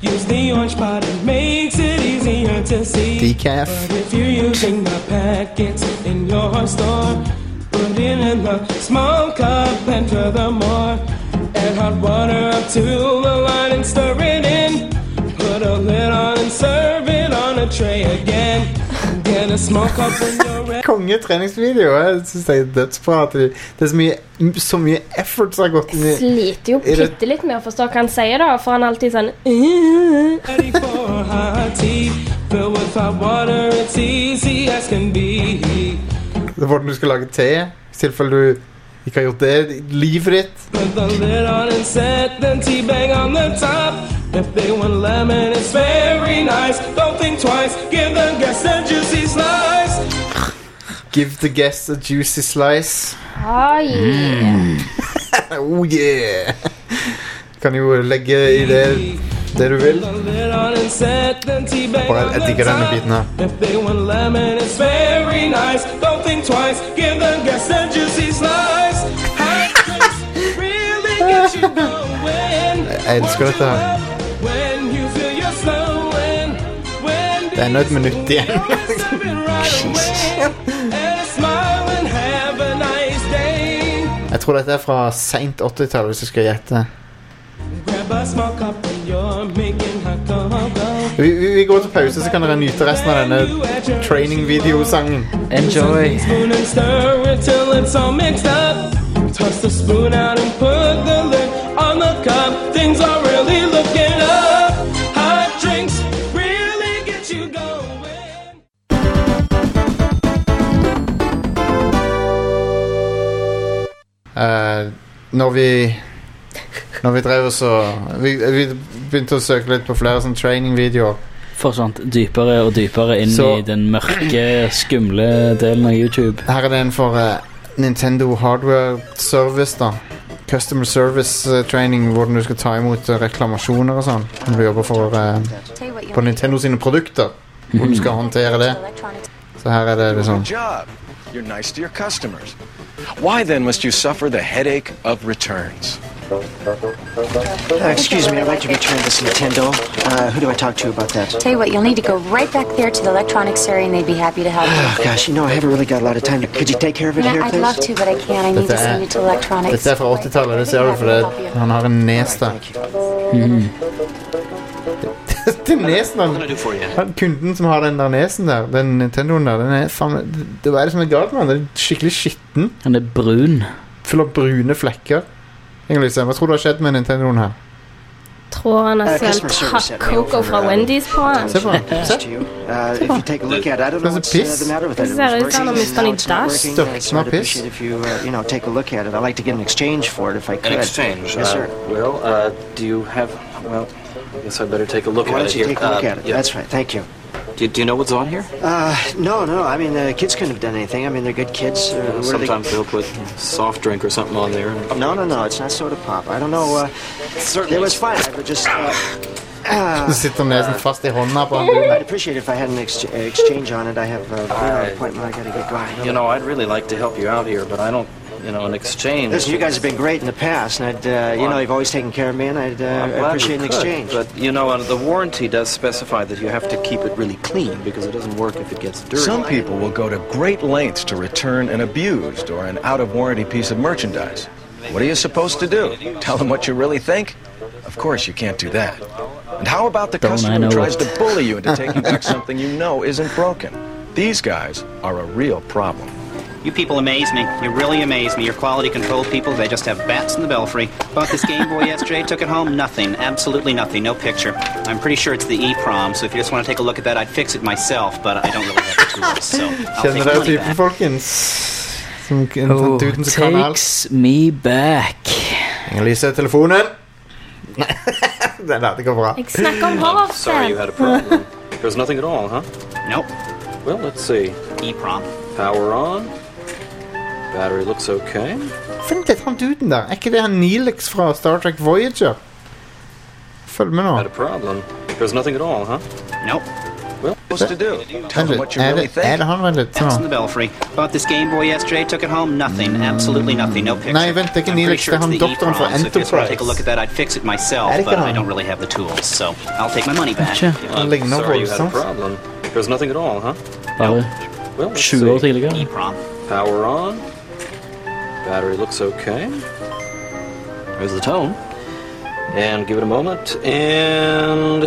Use the orange pot, it makes it easier to see. Decaf. But if you're using the packets in your store, put it in the small cup, enter the more. Add hot water up to the line and stir it in. Put a lid on and serve it on a tray again. Get a small cup when you're ready. Kongetreningsvideo. Jeg synes det er dødsbra. Det er så mye, så mye effort som har gått inn i. Sliter jo pitte litt med å forstå hva han sier da, for han er alltid sånn Ready for hot tea. Fill with hot water, it's easy as can be. Det er hvordan du skal lage te, i tilfelle du ikke har gjort det i livet ditt. Put the lid on and set the tea bag on the top. If they want lemon, it's very nice. Don't think twice, give the guests a juicy slice. Give the guests a juicy slice. Oh yeah. Mm. Oh yeah. Kan jo legge i det, det du vil. Bare jeg digger denne biten her. If they want lemon, it's very nice. Don't think twice, give the guests a juicy slice. Hot drinks really get you going. Jeg elsker dette her. Det er enda et minutt igjen. Jesus. Jeg tror dette er fra sent åttitallet, hvis jeg skal gjette. Vi, vi, vi går til pause, så kan dere nyte resten av denne training-videosangen. Enjoy. Toss the spoon out and put the lid on the cup. Things are really looking up. Hot drinks really get you going. Uh, når vi Når vi drev oss og vi, vi begynte å søke litt på flere sånne training-videoer. Forsvant dypere og dypere inn så, i den mørke, skumle delen av YouTube. Her er det en for uh, Nintendo Hardware Service da. Customer Service uh, Training, hvordan du skal ta imot uh, reklamasjoner og sånn. Når du jobber for uh, på Nintendo sine produkter. Hvordan du skal håndtere det. Så her er det liksom. You're nice to your customers. Why then must you suffer the headache of returns? Uh, excuse me, I'd like to return this Nintendo. Uh, who do I talk to about that? Tell you what, you'll need to go right back there to the electronics area and they'd be happy to help you. Oh, gosh, you know, I haven't really got a lot of time. Could you take care of it yeah, here, I'd please? I'd love to, but I can't. I need to send you to electronics. Dette er fra åttitallet, det ser du for det. Han har en nes der. Mm. Det er nesen han, han, kunden som har den der nesen der, den Nintendoen der, den er faen, det, det er det som er galt med han, det er skikkelig skitten. Han er brun. Full av brune flekker. Egentlig, hva tror du har skjedd med Nintendoen her? Tror han har sendt Coco fra Wendy's på han. Se på han, se. Uh, if you take a look at it, I don't know what's uh, the matter with it. Det ser ut som han har mistet han i dash. I'd appreciate if you, uh, you know, take a look at it. I'd like to get an exchange for it if I could. An exchange? Yes, sir. Uh, well, uh, do you have, well, I guess I'd better take a look Why at it here. Why don't you take a look uh, at it? Yeah. That's right, thank you. Do, do you know what's on here? Uh, no, no, I mean, the kids couldn't have done anything. I mean, they're good kids. Uh, Uh, sometimes they... they'll put soft drink or something on there. No, no, no, it's not soda pop. I don't know. Uh, Certainly. It was fine. I would just... Uh, uh, Du sitter nesen fast i hånda på han. I'd appreciate it if I had an ex exchange on it. I have a uh, appointment I gotta get going. You know, I'd really like to help you out here, but I don't, you know, an exchange... Listen, you guys have been great in the past, and I'd, uh, you know, you've always taken care of me, and I'd uh, appreciate an exchange. But, you know, uh, the warranty does specify that you have to keep it really clean, because it doesn't work if it gets dirty. Some people will go to great lengths to return an abused or an out-of-warranty piece of merchandise. What are you supposed to do? Tell them what you really think? Of course you can't do that. And how about the Don't customer I know who tries it. to bully you into taking back something you know isn't broken? These guys are a real problem. You people amaze me. You really amaze me. Your quality control people, they just have bats in the belfry. Bought this Game Boy yesterday, took it home, nothing. Absolutely nothing. No picture. I'm pretty sure it's the EEPROM, so if you just want to take a look at that, I'd fix it myself, but I don't really have the tools, so I'll take the money back. Folkens. Som en oh, duden som kan alt. Takes me back. Inger-Lise, telefonen. Nei, den der, det går bra. Jeg snakker om horror. Sorry you had a problem. There's nothing at all, huh? Nope. Well, let's see. EEPROM. Power on. Battery looks okay. Finn det han duden der. Er ikke det han Neelix fra Star Trek Voyager? Følg med nå. Had a problem. There's nothing at all, huh? Nope. Well, supposed to do? Tell them what you really think. Er det han vel litt Bats in the belfry. Bought this Game Boy yesterday, took it home, nothing. Absolutely nothing, no picture. Nei, vent, det er ikke Neelix, det er han doktoren fra So if you just want Enterprise. to take a look at that, I'd fix it myself, but I don't really have the tools, so I'll take my money back. Han ligner Sorry you had a voldsomt. problem. There's nothing at all, huh? Bare Well, let's tjue år see. tidligere. E-prom. Power on. Battery looks okay. There's the tone. And give it a moment. And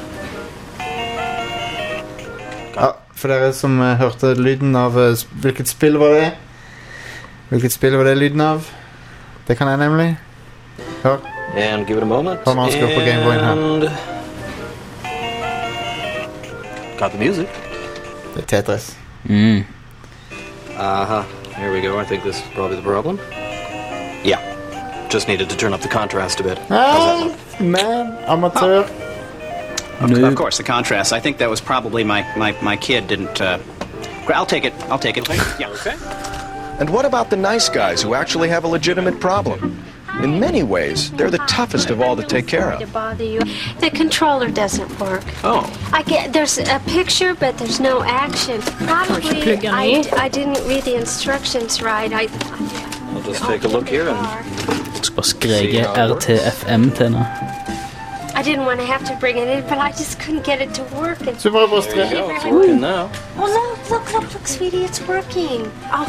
Ja, for dere som uh, hørte lyden av uh, sp- hvilket spill var det? Hvilket spill var det lyden av? Det kan jeg nemlig. Hør. and give it a moment. Hør når han skal på Game Boy her. And got the music. Det er Tetris. Mm. Uh-huh. Here we go. I think this is probably the problem. Yeah. Just needed to turn up the contrast a bit. Ah, man, amatør. Of course, the contrast. I think that was probably my, my, my kid didn't... Uh... I'll take it. I'll take it. Yeah. Okay. And what about the nice guys who actually have a legitimate problem? In many ways, they're the toughest of all to take care of. To bother you. The controller doesn't work. Oh. I get there's a picture, but there's no action. Probably I, I didn't read the instructions right. I. I'll just take a look here and Skal bare skrege R T F M til henne. I didn't want to have to bring it in, but I just couldn't get it to work. And Så bare bare there you go. It's working now. Oh look, look, look, look, sweetie, it's working. Oh,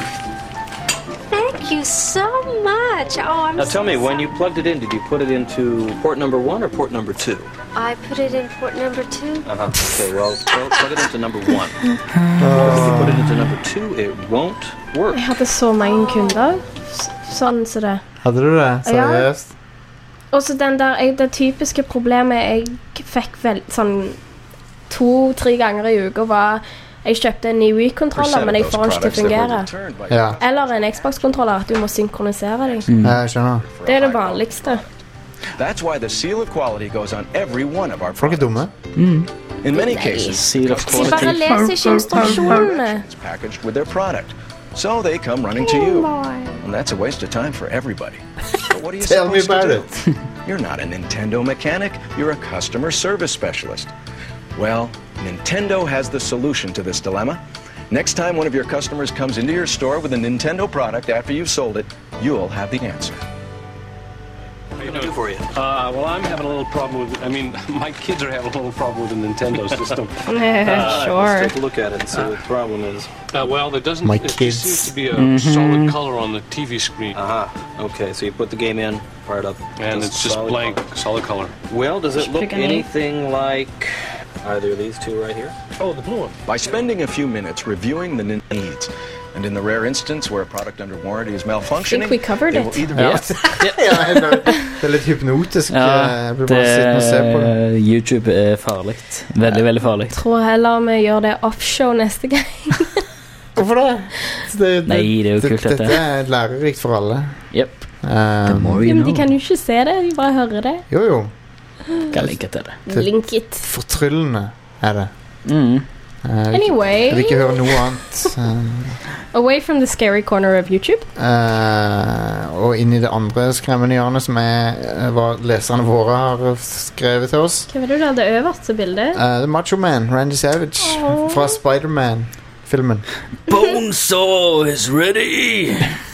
thank you so much. Oh, I'm Now so tell me, when sorry. you plugged it in, did you put it into port number one or port number two? I put it in port number two. Uh-huh. Okay, well, plug plug it into number one. Because if you put it into number two, it won't work. Jeg hadde så mange kunder. s- Sånn som det. Hadde du det? Seriøst? Og så den der, jeg, det typiske problemet jeg fikk vel sånn to-tre ganger i uka var jeg kjøpte en ny Wii-kontroller, men jeg får den ikke til å fungere. Ja. Eller en Xbox-kontroller, at du må synkronisere dem. Mm. Jeg skjønner. Det er det vanligste. That's why the seal of quality goes on every one of our Folk er dumme. In many cases, Seal of De bare leser ikke instruksjonene. it's packaged with their product. So they come running to you. And that's a waste of time for everybody. But what are you Tell me supposed about to do? You're not a Nintendo mechanic, you're a customer service specialist. Well, Nintendo has the solution to this dilemma. Next time one of your customers comes into your store with a Nintendo product after you've sold it, you'll have the answer. What can I do for you? Uh, well, I'm having a little problem with. I mean, my kids are having a little problem with the Nintendo system. Yeah, sure. Let's take a look at it and see what the problem is. Uh, well, there doesn't. My it just kids. seems to be a Mhm. solid color on the T V screen. Uh-huh. Okay, so you put the game in, fire it up. And it's just solid blank, color. solid color. Well, does it look Pick any. anything like either of these two right here? Oh, the blue one. By spending a few minutes reviewing the Nintendo needs, and in the rare instance where a product under warranty is malfunctioning, I think we covered they it. will either Ja. be Ja, jeg bare- det er litt hypnotisk. Ja, Jeg blir bare sittende og se på det. det, YouTube er farlig. Veldig, veldig farlig. Jeg tror heller vi gjør det offshow neste gang. Hvorfor det? Så det, Nei, det er jo kult, dette. Dette er lærerikt for alle. Yep. Um, more you Jo, men de know. kan jo ikke se det, de bare hører det. jo, jo. Kan linke til det. Det- Link it. Fortryllende er det. Mm. Uh, jeg, vil ikke, Anyway, jeg vil ikke høre noe annet. Uh, away from the scary corner of YouTube. uh, og inn i det andre skremmende hjørnet som er uh, hva leserne våre har skrevet til oss. Hva var det du hadde øverste bildet? Uh, The Macho Man, Randy Savage, Åh. fra Spider-Man-filmen. Bonesaw is ready!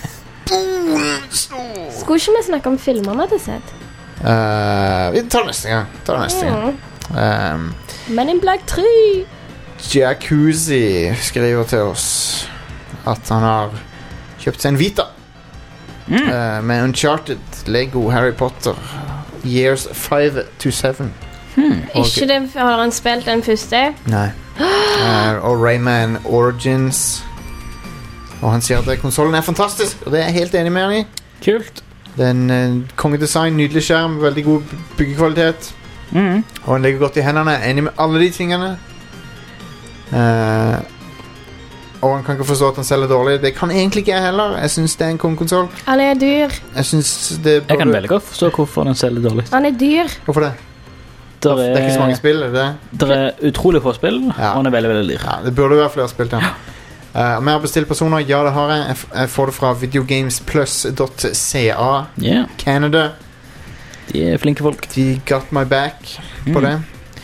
Skulle ikke vi snakke om filmer vi hadde sett? Uh, vi tar det neste gang. Tar det neste gang. Um, Men in Black tre. Jacuzzi skriver til oss at han har kjøpt seg en Vita uh, med Uncharted, Lego, Harry Potter, Years five to seven. Og- Ikke det, har han spilt den første? Nei. Uh, og Rayman Origins. Og han sier at konsolen er fantastisk, og det er jeg helt enig med han i. Kult. Det er en uh, kongedesign, nydelig skjerm, veldig god byggekvalitet. Mm. Og han ligger godt i hendene. Jeg er enig med alle de tingene. Uh, og han kan ikke forstå at han selger dårlig. Det kan egentlig ikke jeg heller. Jeg synes det er en kongekonsol. Han er dyr. Jeg synes det Jeg kan veldig godt forstå hvorfor den selger dårlig. Han er dyr. Hvorfor det? Der Det er ikke så mange spill, er det det? Der er utrolig få spill, Ja. og den er veldig, veldig dyr. Ja, det burde være flere spill til. Uh, om jeg har bestilt personer, ja det har jeg. Jeg, f- jeg får det fra videogamesplus dot c a Yeah. Canada. De er flinke folk. De got my back på Mm. det.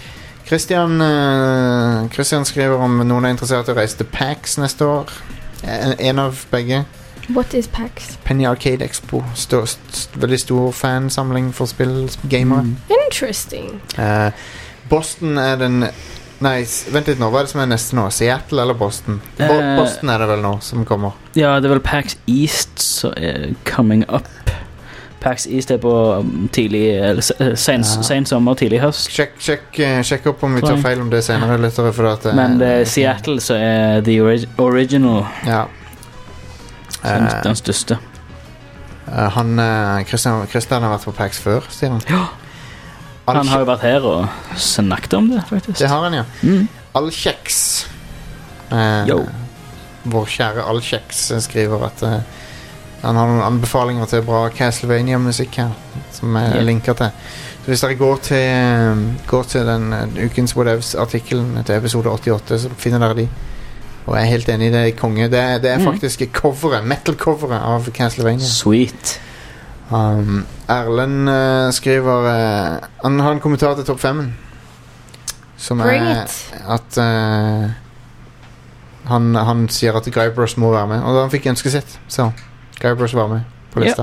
Christian, uh, Christian skriver om noen er interessert i å reise til PAX neste år. En, en av begge. What is PAX? Penny Arcade Expo. Stå, st veldig stor fansamling for spillgamere. Mm. Interesting. Uh, Boston er den... Nei, vent litt nå. Hva er det som er neste nå? Seattle eller Boston? Bo uh, Boston er det vel nå som kommer. Ja, det er vel PAX East som er coming up. PAX East er på tidlig sen, ja. sen sommer, tidlig høst. Sjekk, sjekk, sjekk opp om vi tar feil om det senere litt, for at, men det er Seattle så er the orig original. Ja. Den, uh, den største. uh, Han uh, Christian, Christian har vært på PAX før, sier han. Ja. Han har jo vært her og snakket om det, faktisk. Det har han, ja. mm. Allkjeks uh, vår kjære Allkjeks skriver at uh, han har noen anbefalinger til bra Castlevania-musikk her, som jeg yeah. linker til. Så hvis dere går til, går til den uh, ukens Whatevs-artikkelen til episode åttiåtte, så finner dere de. Og jeg er helt enig i det, konge. Det er, det er mm. faktisk coveret, metal-coveret av Castlevania. Sweet. Um, Erlend uh, skriver uh, han har en kommentar til topp femmen som Bring er it. at uh, han, han sier at Guybrush må være med, og da han fikk ønsket sitt, så Guybrush var med på lista.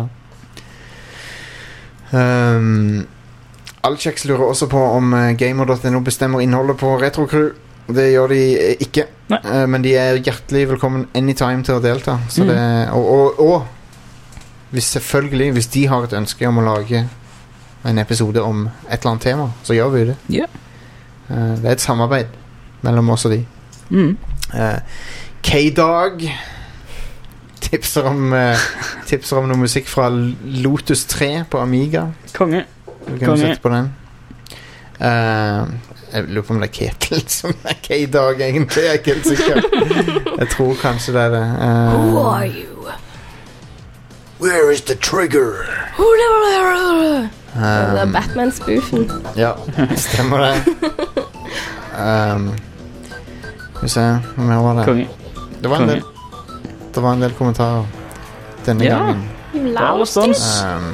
Yep. um, Allkjeks lurer også på om uh, gamer punktum no bestemmer innholdet på Retro Crew. Det gjør de ikke, uh, men de er hjertelig velkommen anytime til å delta. Så mm. det, og, og, og hvis selvfølgelig, hvis de har et ønske om å lage en episode om et eller annet tema, så gjør vi det. Yeah. Uh, det er et samarbeid mellom oss og de. Mm. Uh, K-Dog tipser om, uh, tipser om noe musikk fra Lotus tre på Amiga. Konge. Vi kan sette på den. Uh, jeg lurer på om det er Ketil som er K-Dog egentlig. Jeg er ikke helt sikker. Jeg tror kanskje det er det. Uh, Who are you? Where is the trigger? Um, det er Batman-spoofen. Ja, stemmer det. um, Skal vi se, hva mer var det? Konge. Det var en del, det var en del kommentarer denne ja. gangen. Um,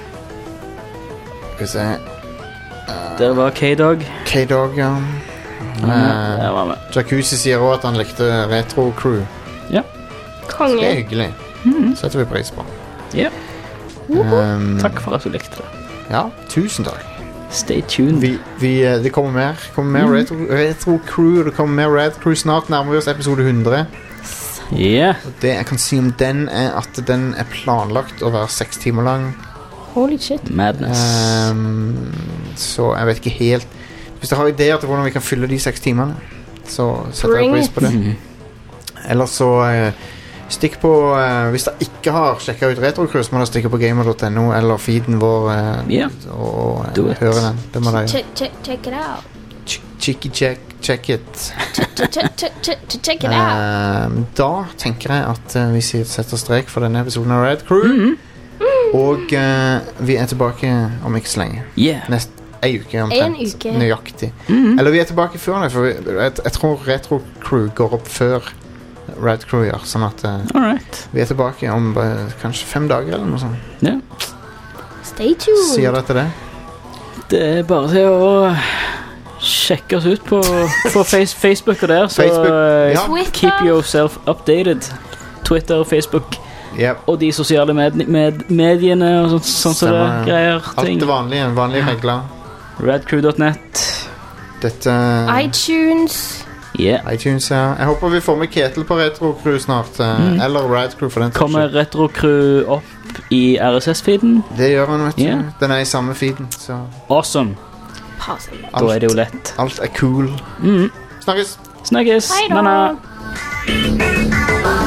skal vi se. Uh, det var K-Dog. K-Dog, ja. Mm, uh, Jacuzzi sier også at han likte Retro Crew. Ja. Konge. Det er hyggelig. Mm. Setter vi pris på. Ja. Um, Takk for at du likte det. Ja, tusen takk. Stay tuned. Vi, vi, det kommer mer. Det kommer mer mm. retro, retro Crew. Det kommer mer Red Crew. Snart nærmer vi oss episode hundre. Yeah. Og det jeg kan si om den er at den er planlagt å være seks timer lang. Holy shit. Madness. Um, så jeg vet ikke helt. Hvis dere har ideer til hvordan vi kan fylle de seks timene, så setter jeg pris på det. Mm. Eller så uh, stikk på uh, hvis dere ikke har sjekket ut Retro Crew, så må dere stikke på gamer punktum no eller feeden vår uh, yeah. og uh, høre den. Det må dere check, check, check it out. Checky check, check it. Check it out. Uh, da tenker jeg at uh, vi setter strek for denne episoden av Red Crew. Mm-hmm. Og uh, vi er tilbake om ikke så lenge. Yeah. Nest en uke omtrent. En uke. Nøyaktig. Mm-hmm. Eller vi er tilbake før det, for vi, jeg, jeg tror Retro Crew går opp før Red Crew gjør, sånn at uh, Alright. vi er tilbake om uh, kanskje fem dager eller noe sånt. Ja. Stay tuned. Sier dette det? Det er bare til å sjekke oss ut på, på face, Facebook og der, så Facebook, ja. uh, keep yourself updated. Twitter, Facebook. Yep. Og de sosiale med, med, mediene og sånn sånn så det greier ting. Alt det vanlige, vanlige regler. Redcrew punktum net. Dette iTunes. Yeah. iTunes, ja. Jeg håper vi får med Ketil på Retro Crew snart. Mm. Eller Radcrew for den. Kommer Retro Crew opp i R S S-feeden? Det gjør han, vet du. Yeah. Den er i samme feeden, så awesome. Awesome. Da er det jo lett. Alt er cool. Mm. Snakkes. Snakkes. Hei da. Nana.